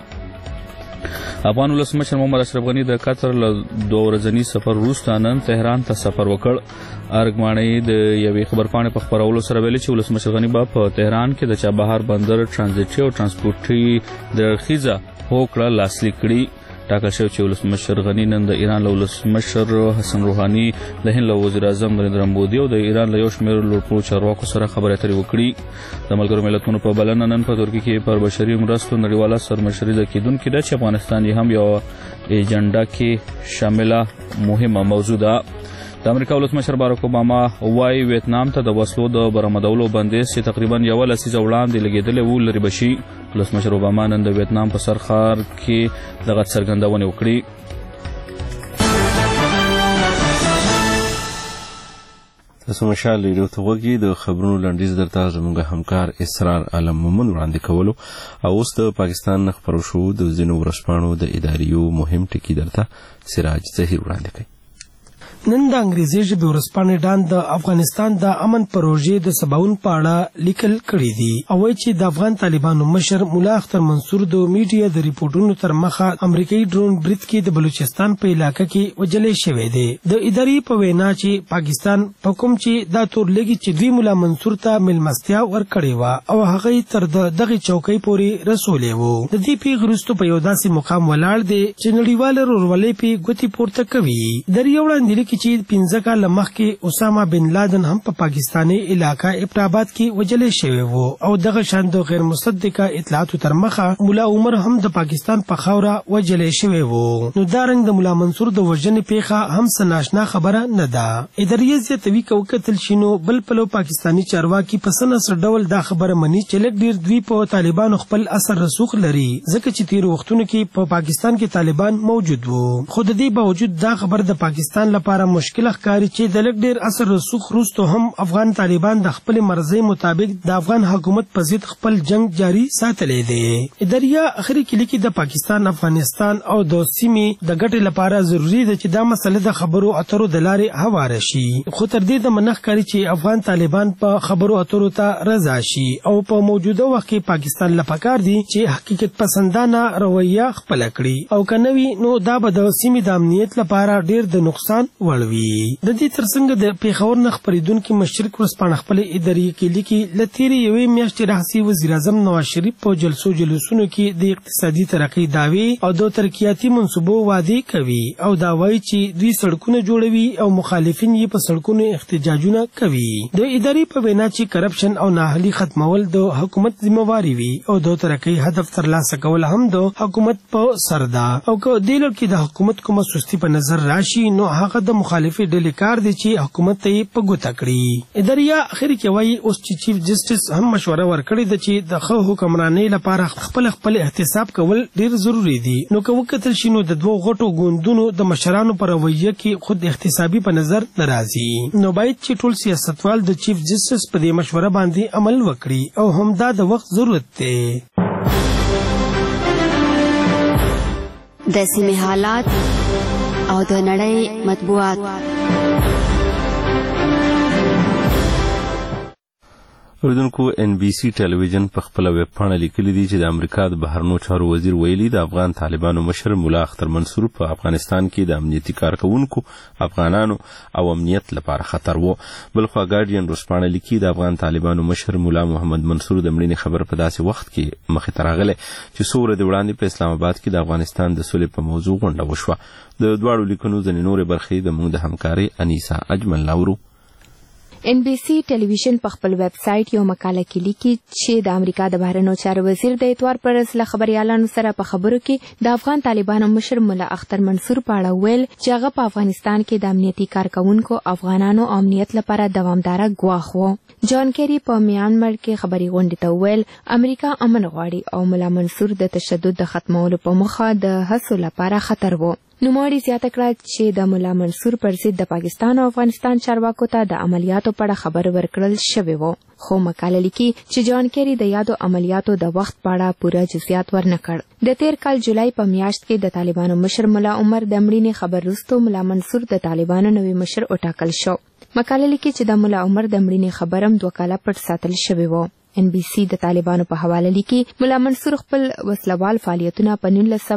افغان ولسمشر محمد اشرف غنی د قطر له 2 ورځني سفر وروسته نن تهران ته سفر وکړ. ارګمانۍ د یوې خبرپاڼې په خبرولو سره ویلي چې ولسمشر غنی به په تهران کې د چابهار بندر ټرانزیټي او ترانسپورټي درخیزه هوکړه لاسلیک کړي. ټاکل شوی چې ولسمشر غنی نن د ایران له ولسمشر حسن روحاني، د هند له وزیر اعظم نریندرا مودي او د ایران له یو شمېر لوړپوړو چارواکو سره خبرې اترې وکړي. د ملګرو ملتونو په بلنه نن په ترکیه کې پر بشري مرستو نړیواله سرمشري کېدونکې ده چې افغانستان یې هم یو ایجنډا کې شامله مهمه موضوع ده. د امریکا ولسمشر باراک اوباما وايي ویتنام ته د وسلو د برآمدولو بندیز چې تقریبا یوه لسیزه وړاندې لګېدلی و لرې به شي. ولسمشر اوباما نن د ویتنام په سر ښار کې دغه څرګندونې وکړي. تاسو مشال ریډیو ته غوږی د خبرونو لنډیز درته زموږ همکار اسرار عالم مومن وړاندې کولو او اوس د پاکستان خبرو شو د ځینو ورځپاڼو د اداریو مهم ټکي درته سراج ظهیر وړاندې کوي. نن د انګریزي ژبې ورځپاڼې ډان د افغانستان د امن پروژې د سباون په اړه لیکل کړي دي او وایي چې د افغان طالبانو مشر مولا اختر منصور د میډیا د ریپورټونو تر مخه امریکایي ډرون برید کې د بلوچستان په علاقه کې وژلې شوی دی. د ادارې په وینا چې پاکستان په کوم چې دا تور لګي چې دوی مولا منصور ته ملمستیا ورکړې و او هغه تر دغه چوکۍ پورې رسولې وو. د دې پیښې وروسته په یو داسې مقام ولاړ دی چې نړیوال ورولې په ګوتې پورته کوي. د یو وړاندې چې 15 کال مخکې اسامه بن لادن هم په پاکستاني علاقہ ابټاباد کې وژل شوی وو او دغه شان د غیر مصدقه اطلاعاتو تر مخه مولا عمر هم د پاکستان په خاوره وژل شوی وو. نو دا رنګ د مولا منصور د وژنې پیښه هم سناشنا خبره نه ده. ادارې زیاتوي کوکتل شینو بل پلو پاکستانی چارواکي په سنسر ډول دا خبره مني چې لږ ډیر دوی په طالبانو خپل اثر رسوخ لري ځکه چې تیر وختونو کې په پاکستان کې طالبان موجود وو. خو د دې باوجود دا خبر د پاکستان لپاره مشکل ښکاري چې د لږ ډیر اثر رسوخ وروسته هم افغان طالبان د خپل مرزي مطابق د افغان حکومت په ضد خپل جنگ جاری ساتلی دی. اداریا اخري کې لیکي د پاکستان، افغانستان او د سیمې د ګټې لپاره ضروری ده چې دا مسله د خبرو اترو د لارې هواره شي. خو تر دې د منخ کاری چې افغان طالبان په خبرو اترو ته رضا شي او په موجوده وخت کې پاکستان لپاره دي چې حقیقت پسندانه رویه خپل کړي او کنوي نو دا به د سیمې د امنیت لپاره ډیر د نقصان وړ وي. د دې ترڅنګ د پیښور نه خپرېدونکي مشرق ورځپاڼه خپل اداري کې لیکي له تېرې یوې میاشتې راهیسې وزیر اعظم نواز شریف په جلسونو کې د اقتصادي ترقۍ دعوې او د ترقیاتي منصوبو وعدې کوي او دا وایي چې دوی سړکونه جوړوي او مخالفین یې په سړکونو احتجاجونه کوي. د ادارې په وینا چې کرپشن او نااهلي ختمول د حکومت ذمہواري وي او د ترقۍ هدف ترلاسه کول هم د حکومت په سر ده او که دې لړ کې د حکومت کومه سستی په نظر راشي نو هغه د مخالفې ډلې کار دی چې حکومت ته یې په ګوته کړي. ادارې اخر کې وایي اوس چې چیف جسټس هم مشوره ورکړې ده چې د ښه حکمرانۍ لپاره خپل احتساب کول ډیر ضروری دي. نو که وکتل شي نو د دوو غټو ګوندونو د مشرانو پر رویه کې خود احتسابي په نظر ناراضي. نو باید چې ټول سیاستوال د چیف جسټس په دې مشوره باندې عمل وکړي او همدا د وخت ضرورت دی. د سیمې حالات او د نړۍ مطبوعات. اوریدونکو ان بي سي ټلویزیون په خپل ویب پاڼه لیکلي دي چې د امریکا د بهرنیو چارو وزیر ویلي د افغان طالبانو مشر مولا اختر منصور په افغانستان کې د امنیتي کارکونکو افغانانو او امنیت لپاره خطر وو. بلخوا ګارډین ورځپاڼه لیکي د افغان طالبانو مشر مولا محمد منصور د مړینې خبر په داسې وخت کې مخې ته راغلی چې څو ورځې وړاندې په اسلام آباد کې د افغانستان د سولې په موضوع غونډه وشوه. د دواړو لیکنو ځینې نورې برخې زموږ د همکارې انیسا اجمل لاورو. ان بي سي ټلویزیون په خپل ویب سایټ یو مقاله کې لیکي چې د امریکا د بهرنیو چارو وزیر د اتوار پر ورځ له خبريالانو سره په خبرو کې د افغان طالبانو مشر مولا اختر منصور په اړه ویل چې هغه په افغانستان کې د امنیتي کارکونکو افغانانو او امنیت لپاره دوامداره ګواښ و. جان کیری په میانمار کې خبري غونډې ته ویل امریکا امن غواړي او مولا منصور د تشدد د ختمولو په موخه د هڅو لپاره خطر و. نوموړي زیاته کړه چې د مولا منصور پر ضد د پاکستان او افغانستان چارواکو ته د عملیاتو په اړه خبر ورکړل شوی و. خو مقاله لیکي چې جان کیری د یادو عملیاتو د وخت په اړه پوره جزئیات ورنکړ. د تیر کال جولای په میاشت کې د طالبانو مشر مولا عمر د مړینې خبر وروسته مولا منصور د طالبانو نوی مشر وټاکل شو. مقاله لیکي چې د مولا عمر د مړینې خبرم 2 کاله پټ ساتل شوی و. ان بي سي د طالبانو په حواله لیکي مولا منصور خپل وسلوال فعالیتونه په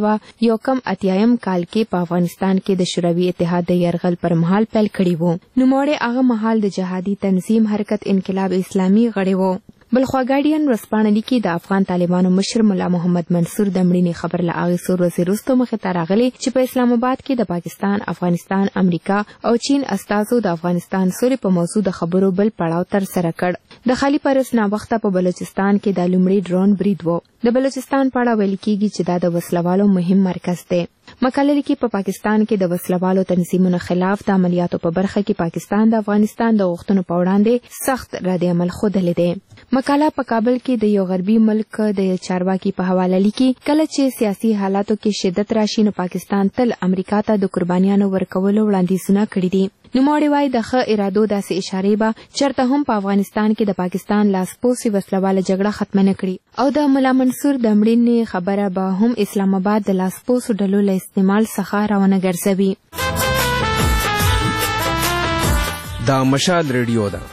1981 کال کې په افغانستان کې د شوروي اتحاد د یرغل پر مهال پیل کړی وو. نوموړی هغه مهال د جهادي تنظیم حرکت انقلاب اسلامي غړی وو. بلخوا ګارډین ورځپاڼه لیکي د افغان طالبانو مشر مولا محمد منصور د مړینې خبر له هغې څو ورځې وروسته مخې ته راغلی چې په اسلام آباد کې د پاکستان، افغانستان، امریکا او چین استازو د افغانستان سولې په موضوع د خبرو بل پړاو ترسره کړ. د خالي پرس ناوخته په بلوچستان کې د لومړي ډرون برید و. د بلوچستان په اړه ویل کېږي چې دا د وسلوالو مهم مرکز دی. مقاله لیکي په پاکستان کې د وسلوالو تنظیمونو خلاف د عملیاتو په برخه کې پاکستان د افغانستان د غوښتنو په وړاندې سخت رد عمل ښودلی دی. مقاله په کابل کې د یو غربي ملک د چارواکي په حواله لیکي کله چې سیاسي حالاتو کې شدت راشي نو پاکستان تل امریکا ته د قربانیانو ورکولو وړاندیزونه کړي دي. نوموړي وایي د ښه ارادو داسې اشارې به چېرته هم په افغانستان کې د پاکستان لاسپوڅې وسلواله جګړه ختمه نه کړي او د مولا منصور د مړینې خبره به هم اسلام آباد د لاسپوڅو ډلو له استعمال څخه راونه ګرځوي. دا مشال ریډیو ده.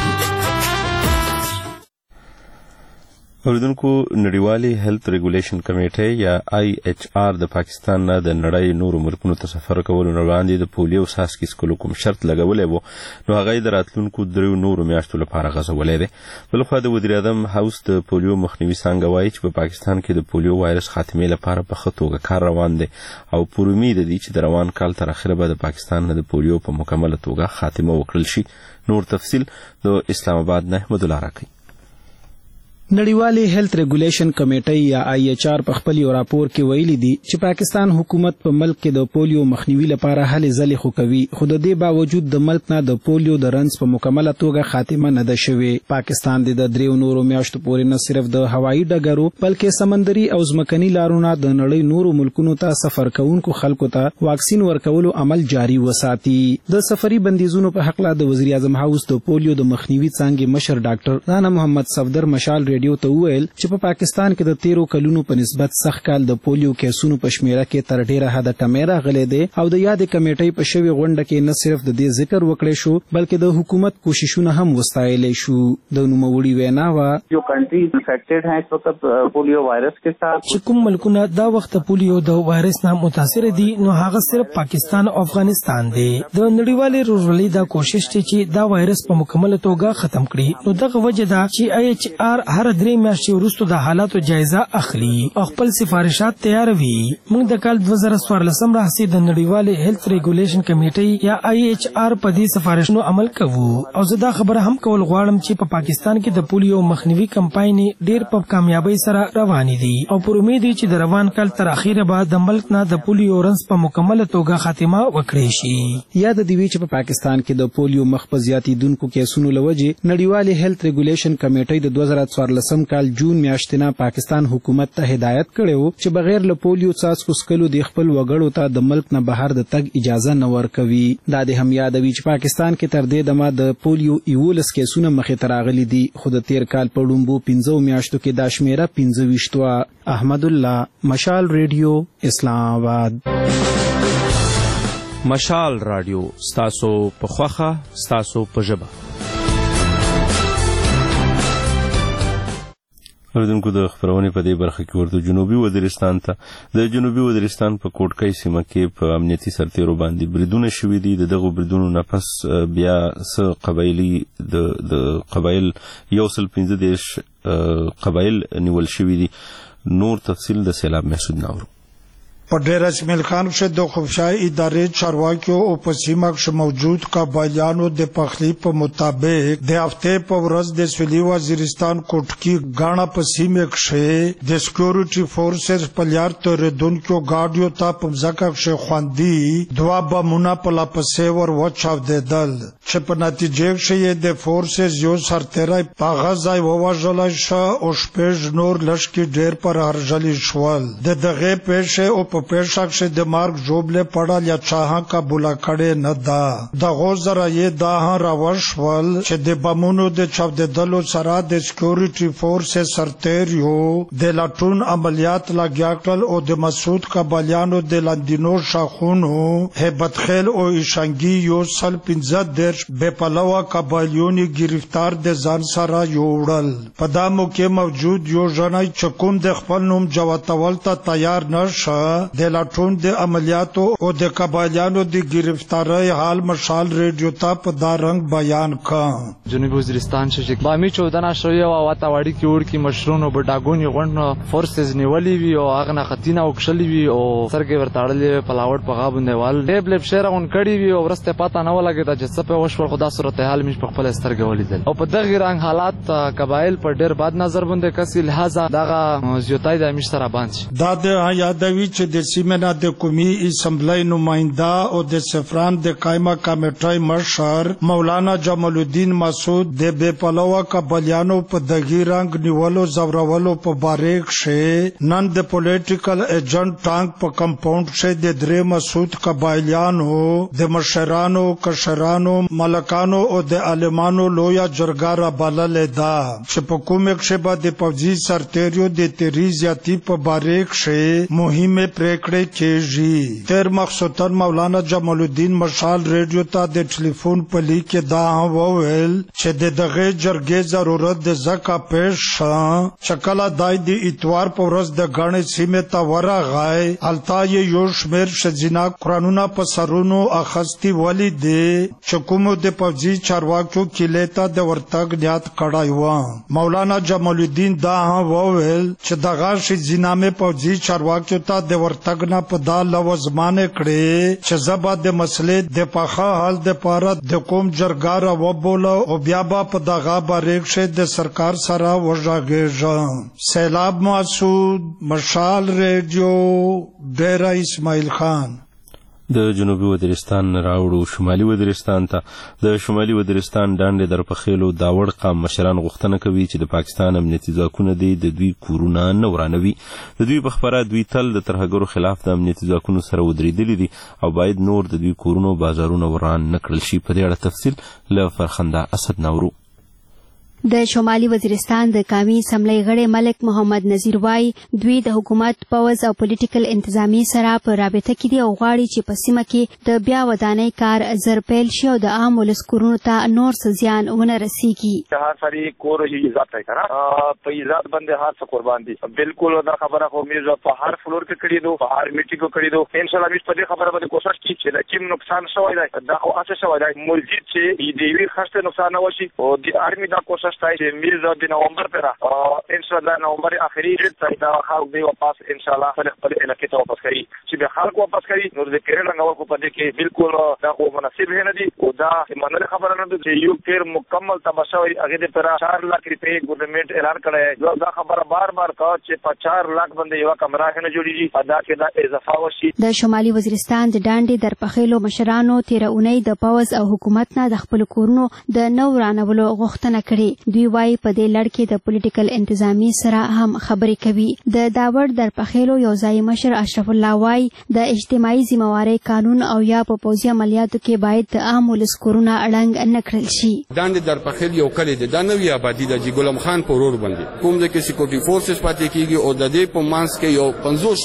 اوریدونکو نړیوالي هیلث ریګولیشن کمیټه یا IHR د پاکستان نه د نړۍ نورو ملکونو ته سفر کولو نه وړاندې د پولیو څاڅکي څښلو کوم شرط لګولی و نو هغه یې د راتلونکو 3 نورو میاشتو لپاره غځولی دی. بلخوا د وزیر اعظم هاوس د پولیو مخنیوي څانګه وایي چې په پاکستان کې د پولیو وایرس خاتمې لپاره په ښه توګه کار روان دی او پر امید دي چې د روان کال تر اخره به د پاکستان نه د پولیو په مکمله توګه خاتمه وکړل شي. نور تفصیل د اسلام آباد نه احمد الله راکوي. نړیوالي هیلث ریګولیشن کمیټه یا IHR په خپل یو راپور کې ویلي دي چې پاکستان حکومت په ملک کې د پولیو مخنیوي لپاره هلې ځلې خو کوي خو د دې باوجود د ملک نه د پولیو د رنځ په مکمله توګه خاتمه نه ده شوې. پاکستان د 3 نورو میاشتو پورې نه صرف د هوایي ډګرو بلکې سمندري او ځمکني لارونو د نړۍ نورو ملکونو ته سفر کوونکو خلکو ته واکسین ورکولو عمل جاري وساتي. د سفري بندیزونو په حق له د وزیر اعظم هاوس د پولیو د مخنیوي څانګې مشر ډاکټر رانا محمد صفدر مشال ریډیو ته وویل چې په پاکستان کې د 13 کلونو په نسبت سخت کال د پولیو کیسونو په شمیره کې تر ډیره حد ټمې راغلی دی او د یادې کمیټې په شوې غونډه کې نه صرف د دې ذکر وکړی شو بلکې د حکومت کوششونه هم وستایلی شو. د نوموړي وینا وه جو کنټریز افیکټډ ہیں اس وقت پولیو وائرس کے ساتھ چې کوم ملکونه دا وخت پولیو د وایرس نه متاثر دي نو هغه صرف پاکستان او افغانستان دی. د نړیوالې ورورولۍ دا کوشش دی چې دا وایرس په مکمل توګه ختم کړي. نو دغه وجه دا چې IHR هر 3 میاشتې وروسته د حالاتو جایزه اخلي او خپل سفارشات تیاروي. موږ د کال 2014 راهیسې د نړیوالې هیلث ریګولیشن کمیټې یا IHR په دې سفارشونو عمل کوو او زه دا خبره هم کول غواړم چې په پاکستان کې د پولیو مخنیوي کمپاین ډیر په کامیابی سره روانې دي او پر امید دی چې د روان کال تر اخیره بعد د ملک نه د پولیو رنځ په مکمل توګه خاتمه وکړي شي. یاد دی چې په پاکستان کې د پولیو مخ په زیاتیدونکو کیسونو لوجې نړیوالې هیلث ریګولیشن کمیټې د 2014 کال جون میاشتې نه پاکستان حکومت ته هدایت کړی و چې بغیر له پولیو څاڅکو څښلو د خپل وګړو ته د ملک نه بهر د تګ اجازه نه ورکوي. دا د هم یادوي چې پاکستان کې تر دې دمه د پولیو 11 کیسونه مخې ته راغلي دي خو د تیر کال په لومبو 15 میاشتو کې دا شمیره 25 وه. احمد الله، مشال ریډیو، اسلام آباد. مشال رادیو ستاسو په خوخه ستاسو په ژبه. اوریدونکو د خبرونې په دې برخه کې ورته جنوبي وزیرستان ته د جنوبي وزیرستان په کوټکۍ سیمه کې په امنیتي سرتیرو باندې بریدونه شوي دي. دغه بریدونو نه پس بیا څه قبایلي د قبایل 115 قبایل نیول شوي دي. نور تفصیل د سیلاب محسود ناورو. په ډیر اسماعیل خان شه د خفشای ادارې چارواکیو او په سیمه کې موجود قبایلیانو د پخلی په مطابق د هفته په ورځ د سویلي وزیرستان کوټکی غاڼه په سیمه کې د سکیورټي فورسز په لار تر دونکو گاډیو ته په ځکه کې خواندي دوا بمونه په لاپسې ور وچاو دیدل چې په نتیجه کې د فورسز یو سرتیری په غزای وواژل شو او شپږ نور لشکې ډیر پر هرجلی شول. د دغه پېښه او په پیښه کې د مارک جوبله پړل یا چاها کا بولا کړي نه دا د غوزره یې دا راوښول چې د بمونو د چاودېدلو سره د سکیورټي فورسز سرتیریو د لاټون عملیات لګیا او د مسعود قبالیانو د لاندینو شاخونو هیبت خیل او ایشانګي یو سل 15 بے پلوه قبالیونی گرفتار د ځان سره یوړل. په دامو کې موجود یو ژوندۍ چکم د خپل نوم جواتول ته تیار نشه د لاټون د عملیاتو او د قبایلیانو د گرفتاری حال مشال ریډیو ته په دا رنگ بیان کړ. جنوبي وزیرستان چې بامی 14 شوی او واتاوړي کې ور کې مشرونو بډاګونی غونډه فورسز نیولې وی او هغه نه خطینه وکښلې وی او سرګې ورتاړلې پلاوټ په غابندې وال ډېب شهرون کړي وی او ورسته پاته نه ولګی د چې په وشور خدا صورتحال مش په خپل سترګې ولیدل او په دغه رنگ حالات قبایل په ډېر بد نظر باندې کسي لہذا دغه زیاتای د امیر سره باندې دا د یادوي چې د سیمه د قومي اسمبلی نماینده او د سفران د قائمه کمیټې مشر مولانا جمال الدین مسعود د بے پلوه قبایلیانو په دغه رنگ نیولو زورولو په باریک شه نن د پولیټیکل ایجنټ ټانک په کمپاوند شه د درې مسعود قبایلیانو د مشرانو کشرانو ملکانو او د عالمانو لویا جرګه را بللې ده چې په کومه کې به د پوځي سرتیریو د تریزیاتی په باریک شه مهمه پریکړې کېږي. تیر مخصوصا مولانا جمال الدین مشال ریډیو ته د ټلیفون په لیک کې دا وویل چې د دغه جرګې ضرورت د زکه پېښ چکلا دای د اتوار په ورځ د غاڼې سیمه ته ورغای التا یو شمیر شجنا قانونا په سرونو اخستی ولی دی چې کوم د پوځي چارواکو کلیته د ورتګ نیت کړای و. مولانا جمال الدین دا وویل چې دغه شجنامه پوځي چارواکو ته د ورتګ نه په دا لوزمانه کړي چې زبا د مسلې د پخا حل د پاره د قوم جرګار و بوله او بیا په دغه باریک شه د سرکار سره وژاګېږي. سیلاب مسعود، مشال ریډیو، ډیرا اسماعیل خان. د جنوبي وزیرستان راوړو شمالي وزیرستان ته د شمالي وزیرستان ډانډې در په خېلو داوړ قام مشران غوښتنه کوي چې د پاکستان امنیتي ځواکونه د دوی کورونه نه ورانوي. د دوی په خبره دوی تل د ترهګرو خلاف د امنیتي ځواکونو سره ودرېدلي دي او باید نور د دوی کورونو بازارونه وران نه کړل شي. په دې اړه تفصیل له فرخنده اسد نورو. د شمالي وزیرستان د قومي اسمبلی غړي ملک محمد نذیر وايي دوی د حکومت پوز او پولیټیکل انتظامی سره په رابطه کې دي او غواړي چې په سیمه کې د بیا ودانۍ کار زر پیل شي او د عام ولس کورونو ته نور څه زیان ونه رسیږي. هر سړي کور یې عزت کوي کنه په عزت باندې هر څه قربان دي. بالکل دا خبره خو میزه په هر فلور کې کړی دو، په هر میټینګ کې کړی دو. ان شاء الله موږ په دې خبره باندې کوشش کوي چې کوم نقصان شوی دی دا خو اساس شوی دی مسجد چې دی وی خاصه نقصان نه وشي او د ارمی دا کوشش کوي چې میزه د نومبر پر ان شاء الله نومبر اخري ډیټ دا خلک دی واپس ان شاء الله خپل علاقې ته واپس کوي چې به خلک واپس کوي نو د کېرل نو کو په دې کې بالکل دا خو مناسب نه دي او دا منل خبره نه ده چې یو پیر مکمل تباشوي هغه د پر 4 لک روپے ګورنمنت اعلان کړی دا خبره بار کا چې په 4 لک باندې یو کمره نه جوړیږي ادا کې دا اضافه وشي. د شمالي وزیرستان د ډانډي درپخېلو مشرانو 13 اونۍ د پوز او حکومت نه د خپل کورونو د نو رانولو غوښتنه کړې. دوی وايي په دې لړ کې د پولیټیکل انتظامی سره هم خبرې کوي. د داور درپخېلو یو ځای مشر اشرف الله وايي د اجتماعي ذمہواری قانون او یا په پوزي عملیاتو کې باید د عام ولس کورونه اړنګ نه کړل شي. ډانډي درپخېل یو کلی د نوې آبادی د ګلم خان پرور باندې کوم د کې سکیورټي فورسز پاتې کیږي او د دې په مانس کې یو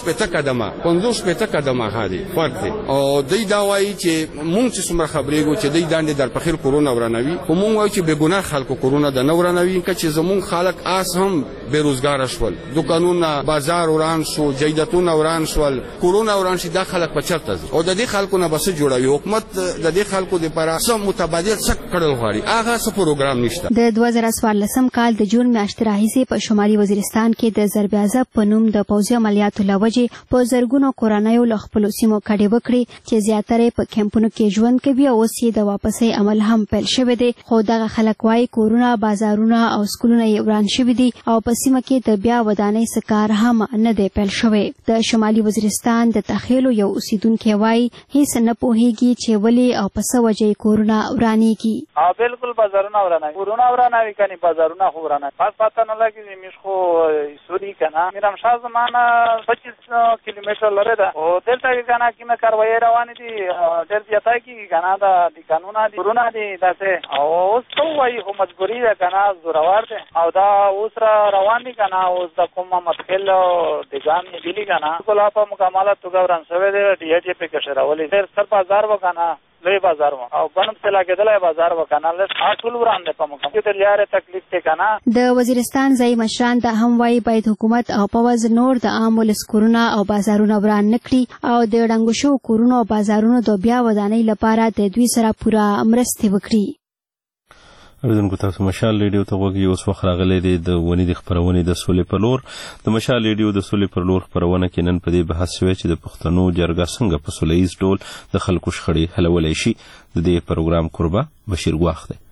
50 قدمه هادي فرق دی او دوی دا وایي چې مونږ چې څومره خبرېږو چې دوی دانډې درپخېل کورونه ورانوي خو مونږ وایو چې بې ګناه خلکو کورونه د نه ورانوي که چې زمونږ خلک آس هم بېروزګاره شول دوکانونه بازار وران شو جایدادونه وران شول کورونه وران شي دا خلک په چرته ځي او د دې خلکو نه به څه جوړوي حکومت د دې خلکو دپاره څه متبادل څه کړل غواړي هغه څه پروګرام نشته. د 2014 کال د جون میاشتې راهیسې په شمالي وزیرستان کې د ضرب عضب په نوم د پوځي عملیاتو له وجې په زرګونو کورنیو له خپلو سیمو کډې وکړې چې زیاتره په کیمپونو کې ژوند کوي او اوس یې د واپسۍ عمل هم پیل شوی دی خو دغه خلک وایي کورونه بازارونه او سکولونه یې وران شوي دي او په سیمه کې د بیا ودانۍ څه کار هم نه دی پیل شوی. د شمالي وزیرستان د تخیلو یو اوسیدونکی وایي هیڅ نه پوهیږي چې ولې او په څه وجې کورونه ورانیږي. بالکل بازارونه ورانوي کورونه ورانوي کني بازارونه خو ورانوي پس پته نه لګي میش خو سوري کنه میرم شاه زمانہ 25 کیلومتر لره ده او دلته کنه کیمه کاروایی روان دي ډېر زیاته کی کنه دا د قانونا دي کورونه دي داسه او اوس څو وایي خو مجبوری ده کنه زورور ده او دا اوس روان دي کنه اوس د کومه مدخل د ځان یې دي کنه کولا په مکمله توګه وران شوی دی ډی ټی پی کې شراولې ډېر سر بازار وکنه لوی بازار و او بنم سلا کېدلای بازار وکنه له ټول وران په مکمل کې لاره تکلیف ته کنه. د وزیرستان ځای مشران د هم وایي باید حکومت او پوز نور د عام ولس کورونه او بازارونه وران نکړي او د ړنګو شو کورونو او بازارونو د بیا ودانۍ لپاره د دوی سره پوره مرستې وکړي. اوریدونکو تاسو مشال ریډیو ته غوږی اوس وخت راغلی دی د ونې د خپرونې د سولې پر لور. د مشال ریډیو د سولې پر لور خپرونه کې نن په دې بحث شوی چې د پښتنو جرګه څنګه په سوله ییز ډول د خلکو شخړې حلولی شي. د دې پروګرام کوربه بشیر ګواخ دی.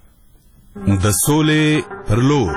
د سولې پر لور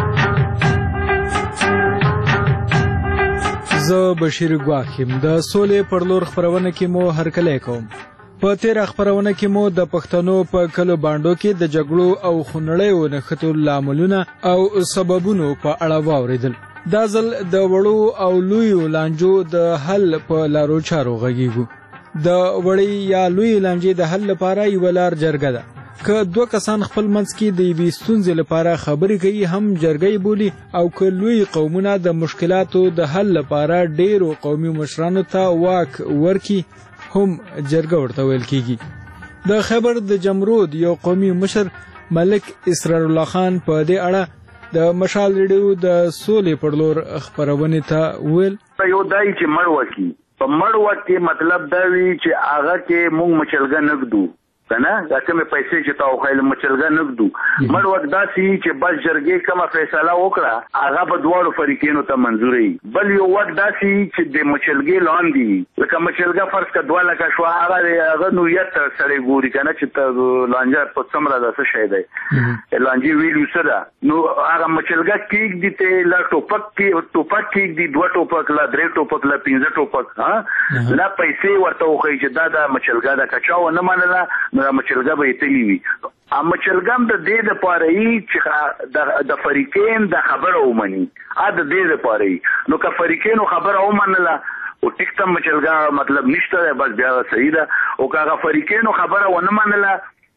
زه بشیر ګواخ یم. د سولې پر لور خپرونه کې مو هرکلی کوم. په تیر خبرونه کې مو د پښتنو په کلو باندو کې د جګړو او خونړیو نښتو لاملونه او سببونو په اړه واوریدل. دا ځل د وړو او لویو لانجو د حل په لارو چارو غږیږو. د وړې یا لوی لانجې د حل لپاره یو لار جرګه ده. که دوه کسان خپل منځ کې د یوې ستونزې لپاره خبرې کوي هم جرګه بولي او که لوی قومونه د مشکلاتو د حل لپاره ډیرو قومي مشرانو ته واک ورکي هم جرګه ورته ویل کیږي. د خیبر د جمرود یو قومي مشر ملک اسرار الله خان په دې اړه د مشال ریډیو د سولې پر لور خپرونې ته ویل یو دای چې مړ وکی په مړ وخت کې مطلب دا وی چې هغه کې مونږ مچلګه نګدو کنه دا کومه پیسې چې تاو خیل مچلګه نګدو مړ وخت دا سي چې بس جرګې کومه فیصله وکړه هغه په دواړو فریقینو ته منزوري بل یو وخت دا سي چې د مچلګې لاندې لکه مچلګه فرض کا 2 لک شو هغه نو یت سره ګوري کنه چې ته لانجه په څومره د څه شي دی لانجه ویلو سره نو هغه مچلګه کېک دي ته لا ټوپک کېک دي 2 ټوپک لا 3 ټوپک لا 15 ټوپک ها لا پیسې ورته وخی چې دا مچلګه دا کچاو نه منله نو مچلګه به تلی وي مچلګم د دې د پاره چې د فریقین د خبره ومني د دې د پاره نو که فریقینو خبره ومنله او ټیک ته مچلګه مطلب نشته بس بیا صحیح ده او که هغه فریقینو خبره ونه منله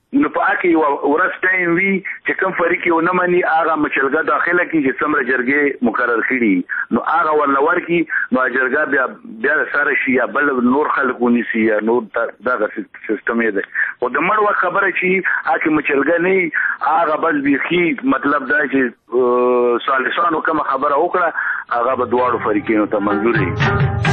نو په اکی ورځ ټایم وی چې کوم فریق یو نه مني هغه مچلګه داخله کی چې څومره جرګې مقرر کړي نو هغه ورلور کی نو جرګه بیا سره شي یا بل نور خلکو نسی یا نور دغه سیستم دی او د مړ وخت خبره چې اکی مچلګه نه هغه بس بيخي مطلب دا چې سالسانو کوم خبره وکړه هغه به دواړو فریقینو ته منظور وي.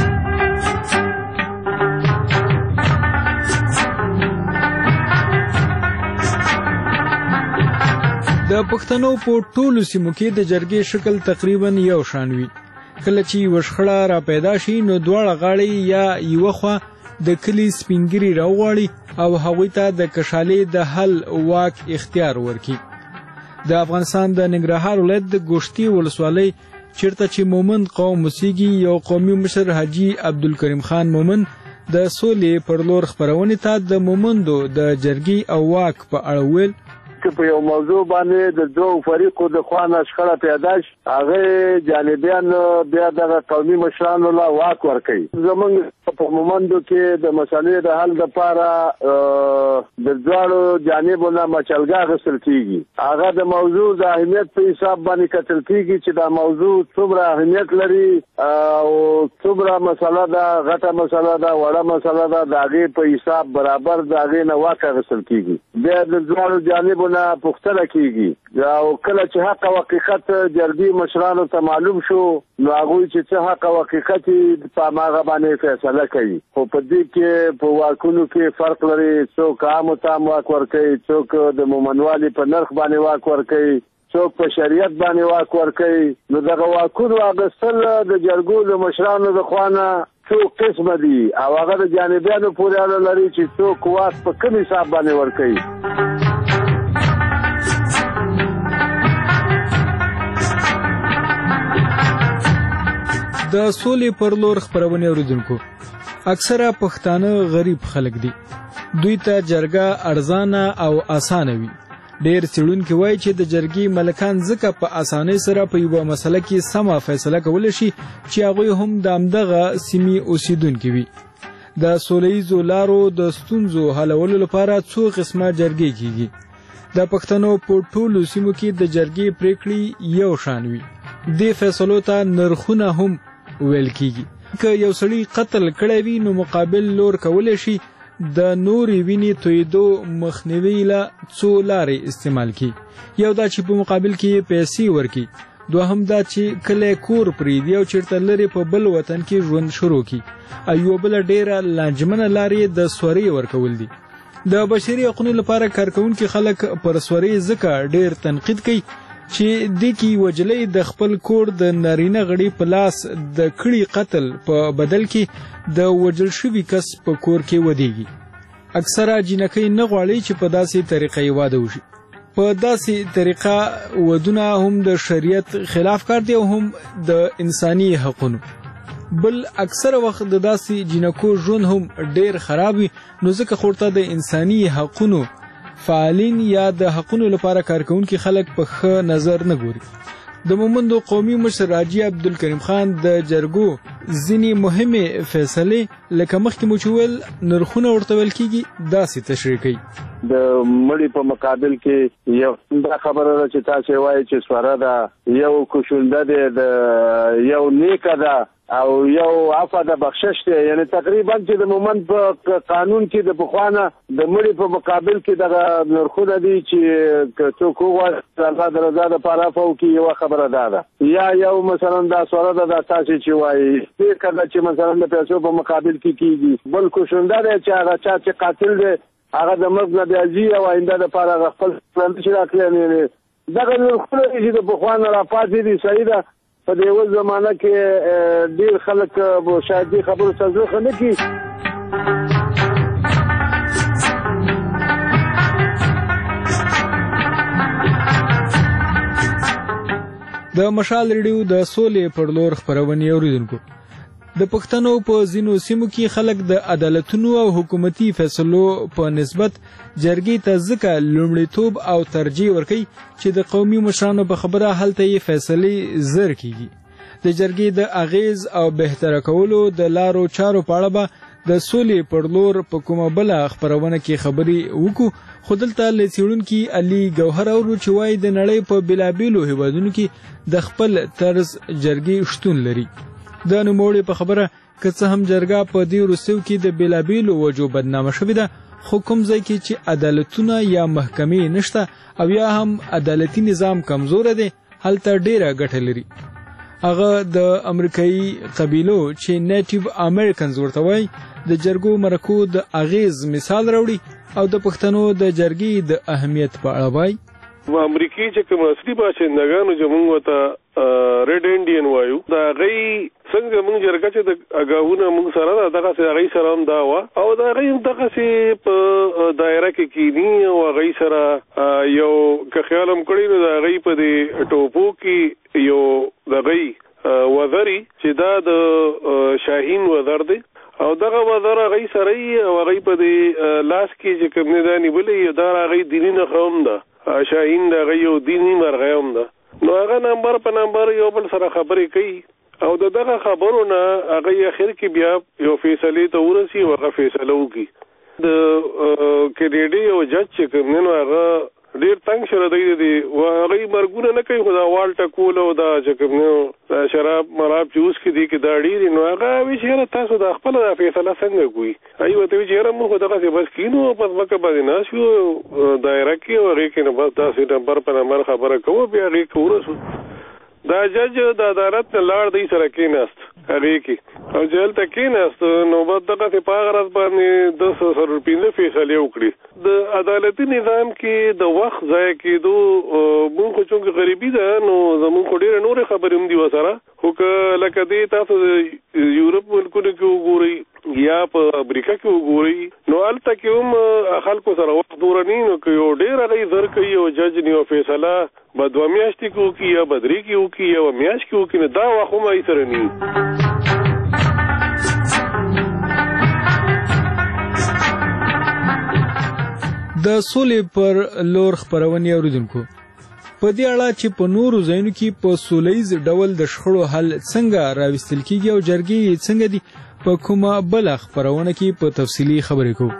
د پښتنو په ټولو سیمو کې د جرګې شکل تقریبا یو شان وي. کله چې وشخړه را پیدا شي نو دواړه غاړې یا یو خوا د کلی سپینګری راوغواړي او هغوی ته د کشالې د حل واک اختیار ورکړي. د افغانستان د ننګرهار ولایت د ګوشتي ولسوالۍ چیرته چې مومند قوم اوسېږي یو قومي مشر حاجي عبدالکریم خان مومند د سولې پر لور خپرونې ته د مومندو د جرګې او واک په اړه ویل چې په یو موضوع باندې د دوه فریقو د خوانه شخړه پیدا شي هغه جانبیان بیا د قومي مشرانو لا واک ورکړي. زمونږ په مومندو کې د مسالې د حل لپاره د دواړو جانبونو مچلګه غوښتل کیږي. هغه د موضوع د اهمیت په حساب باندې کتل کیږي چې دا موضوع څومره اهمیت لري او څومره مسله ده غټه مسله ده وړه مسله ده د هغې په حساب برابر د هغې نه واک غوښتل کیږي. بیا د دواړو جانبونو پوښتنه کیږي او کله چې حق او حقیقت جرګې مشرانو ته معلوم شو نو هغوی چې څه حق او حقیقت په هغه باندې فیصله کوي. خو په دې کې په واکونو کې فرق لري. څوک عامو ته واک ورکوي، څوک د مومنوالي په نرخ باندې واک ورکوي، څوک په شریعت باندې واک ورکوي. نو دغه واکونو اخیستل د جرګو د مشرانو د خوانه څو قسمه دي او هغه د جانبیانو پورې اړه لري چې څوک واک په کوم حساب باندې ورکوي. د سولې پر لور خپرونې اوریدونکو اکثره پښتانه غریب خلک دي. دوی ته جرګه ارزانه او اسانه وي. ډېر څېړونکي وایي چې د جرګې ملکان ځکه په اسانۍ سره په یوه مسله کې سمه فیصله کولی شي چې هغوی هم د همدغه سیمې اوسیدونکي وي. د سوله ییزو لارو د ستونزو حلولو لپاره څو قسمه جرګې کیږي. د پښتنو په ټولو سیمو کې د جرګې پریکړې یو شان وي. دې فیصلو ته نرخونه هم ویل کیږي. که یو سړی قتل کړی وي نو مقابل لور کولی شي د نورې وینې تویدو مخنیوي له څو لارې استعمال کړي. یو دا چې په مقابل کې پیسې ورکړي. دوهم دا چې کله کور پرېږدي او چېرته لرې په بل وطن کې ژوند شروع کړي. او یوه بله ډېره لانجمنه لارې د سورۍ ورکول دي. د بشري حقونو لپاره کارکوونکي خلک پر سورۍ ځکه ډېر تنقید کوي چې دې کې وجلې د خپل کور د نارینه غړي په لاس د کړي قتل په بدل کې د وجل شوي کس په کور کې ودیږي. اکثره جینکۍ نه غواړي چې په داسې طریقه یې واده وشي. په داسې طریقه ودونه هم د شریعت خلاف کار دی او هم د انساني حقونو. بل اکثره وخت د داسې جینکو ژوند هم ډېر خراب وي. نو ځکه خورته د انساني حقونو فعالین یا د حقونو لپاره کارکوونکي خلک په ښه نظر نه ګوري. د مومندو قومي مشر حاجي عبدالکریم خان د جرګو ځینې مهمې فیصلې لکه مخکې مو چې ویل نرخونه ورته ویل کېږي داسې تشریح کوي. د مړي په مقابل کې یو دا خبره ده چې تاسو وایي چې سواره ده، یو کوشنده ده، د یو نیکه ده او یو عفو د بخشش دی. یعنی تقریبا چې د مومند په قانون کې د پخوانه د مړي په مقابل کې دغه نرخونه دي چې څوک وغواړي الله د رضا دپاره عفو وکړي. یوه خبره دا ده یا یو مثلا دا سواره ده دا تاسې چې وایي نیکه ده چې مثلا د پیسو په مقابل کې کېږي. بل کوشنده دی چې هغه چا چې قاتل دی هغه د مرګ نه بیا ځي او آینده دپاره هغه خپل پلان چې راکړي. دغه نرخونه دي چې د پخوانه راپاتې دي. صحیح ده په دې اوس زمانه کې ډېر خلک شاید دې خبرو ته زړه ښه نه کړي. د مشال ریډیو د سولې پر لور خپرونې اوریدونکو د پښتنو په ځینو سیمو کې خلک د عدالتونو او حکومتي فیصلو په نسبت جرګې ته ځکه لومړیتوب او ترجیح ورکوي چې د قومي مشرانو په خبره هلته یې فیصلې زر کیږي. د جرګې د اغیز او بهتره کولو د لارو چارو په اړه به د سولې پر لور په کومه بله خپرونه کې خبرې وکړو، خو دلته له څېړونکي علي ګوهر اورو چې وایي د نړۍ په بېلابېلو هېوادونو کې د خپل طرز جرګې شتون لري. د نوموړي په خبره که څه هم جرګه په دې وروستیو کې د بېلابېلو وجو بدنامه شوې ده، خو کوم ځای کې چې عدالتونه یا محکمې نشته او یا هم عدالتي نظام کمزوره دی، هلته ډېره ګټه لري. هغه د امریکایي قبیلو چې نیټیو امریکنز ورته وایي د جرګو مرکو د اغیز مثال راوړي او د پښتنو د جرګې د اهمیت په اړه وایي. امریکای چې کوم اصلي باشندگانو چې موږ ته ریډ انډین وایو، دا غي څنګه موږ جرګه چې د اگاونه موږ سره دغه سره غي سره هم دا وا او دا غي دغه سي په دایره کې کینی او غي سره یو که خیالم کړی نو دا غي په دې ټوپو کې یو دغه وذری چې دا د شاهین وذر دی او دغه وذر غي سره او غي په دې لاس کې چې کوم نه دانی بلې دا غي دیني نه خوم ده شاهین دا غي یو دیني مرغوم ده. نو هغه نمبر په نمبر یو بل سره خبرې کوي او دغه خبرونه هغه اخر کې بیا یو فیصله ته ورسي او هغه فیصله وکي. د کینیډي او جج چې کوم نه هغه ډیر تنگ شره دی او هغه مرګونه نه کوي، خدا والټه کول او دا چې کوم نه شراب مراب جوس کې دی کې دا ډیر نو هغه وی چې تاسو د خپل فیصله څنګه کوي. ایو ته چې موږ دغه بس کینو په مکه باندې ناشو دایره کې او هغه کې نه بس تاسو نمبر په نمبر خبره کوو بیا هغه کورسو. دا جج د عدالت نه لاړ دی سره کېناست هغه کې او جیل ته کېناست نو بعد دغه په غرض باندې 200 روپۍ فیصله وکړي. د عدالتي نظام کې د وخت ضایع کېدو موږ خو چې غریبي ده نو زموږ خو ډېرې نورې خبرې هم دي وسره، خو که لکه دې تاسو یورپ ملکونو کې وګورئ یا په امریکا کې وګورئ نو هلته کې هم خلکو سره وخت دورني نو که یو ډېر هغه زر کوي او جج نیو فیصله به 2 میاشتې کې وکړي یا به 3 کې وکړي یا به میاشت کې وکړي نو دا وخت هم یې سره نه. د سولې پر لور خپرونې اوریدونکو، په دې اړه چې په نورو ځایونو کې په سولیز ډول د شخړو حل څنګه راوستل کیږي او جرګې څنګه دي، په کومه بل خپرونه کې په تفصیلي خبرې کوو.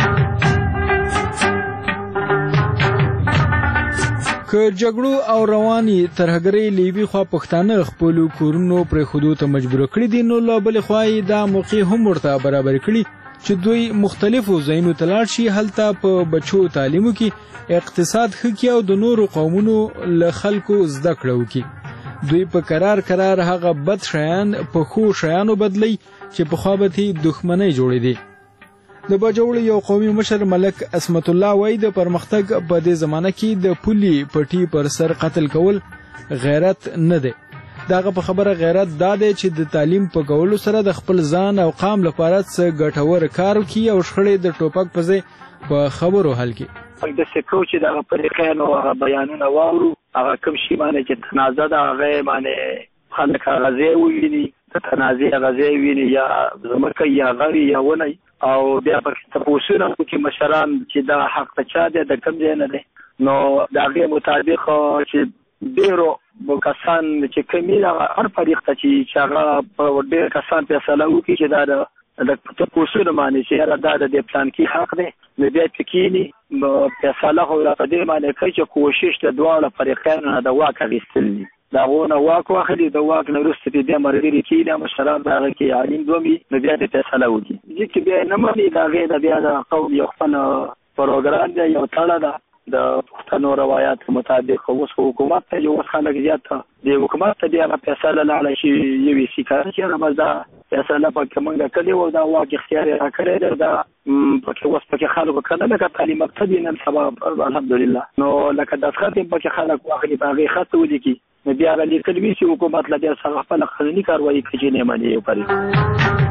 که جګړو او رواني ترهګرۍ لیبي خوا پښتانه خپل کورونو پرې خودو ته مجبور کړی دي، نو له بلې خوا دا موقع هم ورته برابر کړي چې دوی مختلفو ځایونو ته لاړ شي، هلته په بچو تعلیمو کې اقتصاد ښه کړي او د نورو قومونو له خلکو زده کړه وکړي. دوی په قرار هغه بد شیان په ښو شیانو بدلی چې پخوا به یې دښمنۍ جوړېدې. د باجوړ یو قومي مشر ملک اسمت الله وایي د پرمختګ په دې زمانه کې د پولي پټي پر سر قتل کول غیرت نه دی. داغه په خبره غیرت دا دی چې د تعلیم په کولو سره د خپل ځان او قام لپاره څه ګټور کار وکړي او شخړې د ټوپک په ځای په خبرو حل کړي. د سکو چې د پریکانو هغه بیانونه واورو، هغه کوم شی باندې چې تنازع ده هغه باندې خلک غزي ویني، د تنازع غزي ویني یا زمکه یا غری یا ونی او بیا په تاسو نه کې مشران چې دا حق ته چا دی د کم ځای نه دی نو دا غي مطابق چې ډیرو کسان چې کمیله هر فریق ته چې هغه په ډیر کسان فیصله وکړي چې دا د تاسو نه معنی چې دا د پلان کې حق دی نو بیا تکینی فیصله خو را قدر معنی کوي چې کوشش د دواړو فریقانو د واک غوښتل دي. دا غونه واک واخلي د واک نه وروسته د مرګري کې د مشران دا کې عالم دومي نو بیا د فیصله وکړي چې بیا نه معنی دا غي د بیا د قوم یو خپل پروګرام دی یو تړه ده د پښتنو روایت مطابق اوس حکومت ته یو خلک زیات د حکومت ته بیا فیصله لاله شي یوي سیکار چې رمضا فیصله پکې مونږه کړي و دا واقع اختیار را کړی دا پکې اوس پکې خلک کړه لکه تعلیم مقصد نن سبا الحمدلله نو لکه د خاطر پکې خلک واخلي باغې خط ودی نو بیا غلي کلمې چې حکومت لا بیا سره خپل قانوني کاروایی کوي نه مانی یو پرې.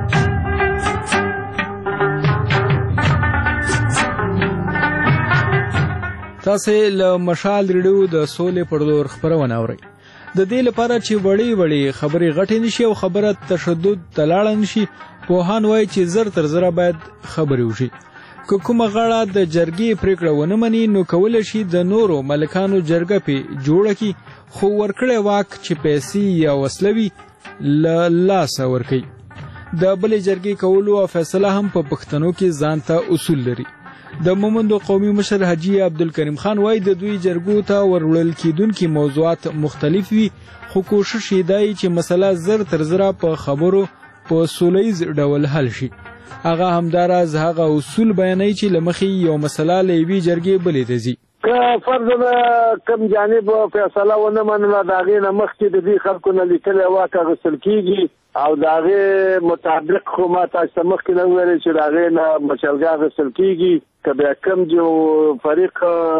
تاسو له مشال ریډیو د سولې پر لور خبرونه اورئ. د دې لپاره چې وړي خبرې غټې نشي او خبره تشدد تلاړ نشي، پوهان وایي چې زر تر زر باید خبرې وشي. که کومه غاړه د جرګې پریکړه ونه مني نو کولای شي د نورو ملکانو جرګه په جوړه کی، خو ورکړی واک چې پیسې یا وسلوي له لاسه ورکوي. د بلې جرګې کولو او فیصله هم په پښتنو کې ځان ته اصول لري. د مومندو قومي مشر حاجی عبدالکریم خان وایي د دوی جرګو ته وروړل کېدونکي موضوعات مختلف وي، خو کوشش یې دی چې مسله زر تر زره په خبرو په سولیز ډول حل شي. هغه همداراز هغه اصول بیانوي چې له مخې یو مسله له یوې جرګې بلې ته ځي. که فرضاً کم جانب فیصله ونه منله د هغې نه مخکې د دې خلکو نه لیکلی واک اخیستل کېږي او د هغې مطابق خو ما تاسو ته مخکې نه وویلې چې د هغې نه مشرګاه اخیستل کېږي. که بیا کوم جو فریق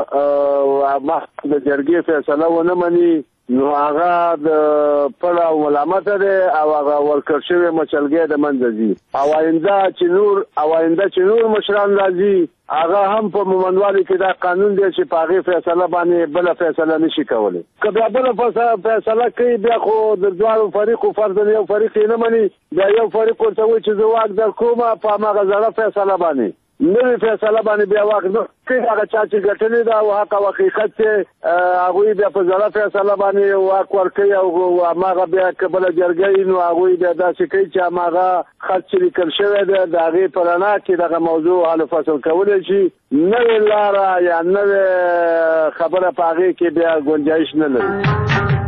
د جرګې فیصله ونه مني نو هغه د پړه او ملامته دی او هغه ورکړل شوی مچلګی د منځه ځي او آینده چې نور مشران راځي هغه هم په مومندوالي کې دا قانون دی چې په هغې فیصله باندې بله فیصله نشي کولی. که بیا بله فیصله کوي بیا خو د دواړو فریقو فرضاً یو فریق یې نه مني، بیا یو فریق ورته وایي چې زه واک در کوم په هماغه زړه فیصله باندې نوې فیصله باندې بیا واک نه کوي. هغه چا چې ګټلې ده او حق او حقیقت چې هغوی بیا په زړه فیصله باندې واک ورکوي او هماغه بیا که بله جرګه نو هغوی بیا داسې کوي چې هماغه خط چې لیکل شوی دی د هغې په رڼا کې دغه موضوع حل فصل کولی شي. نوې لاره یا نوې خبره په هغې کې بیا ګنجایش نه لري.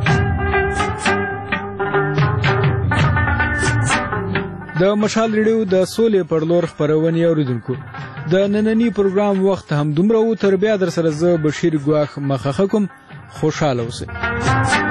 د مشال ریډیو د سولې پر لور خپرونې اوریدونکو، د نننی پروګرام وخت هم دومره و. تر بیا در سره زه بشیر ګواښ مخه کوم. خوشاله اوسئ.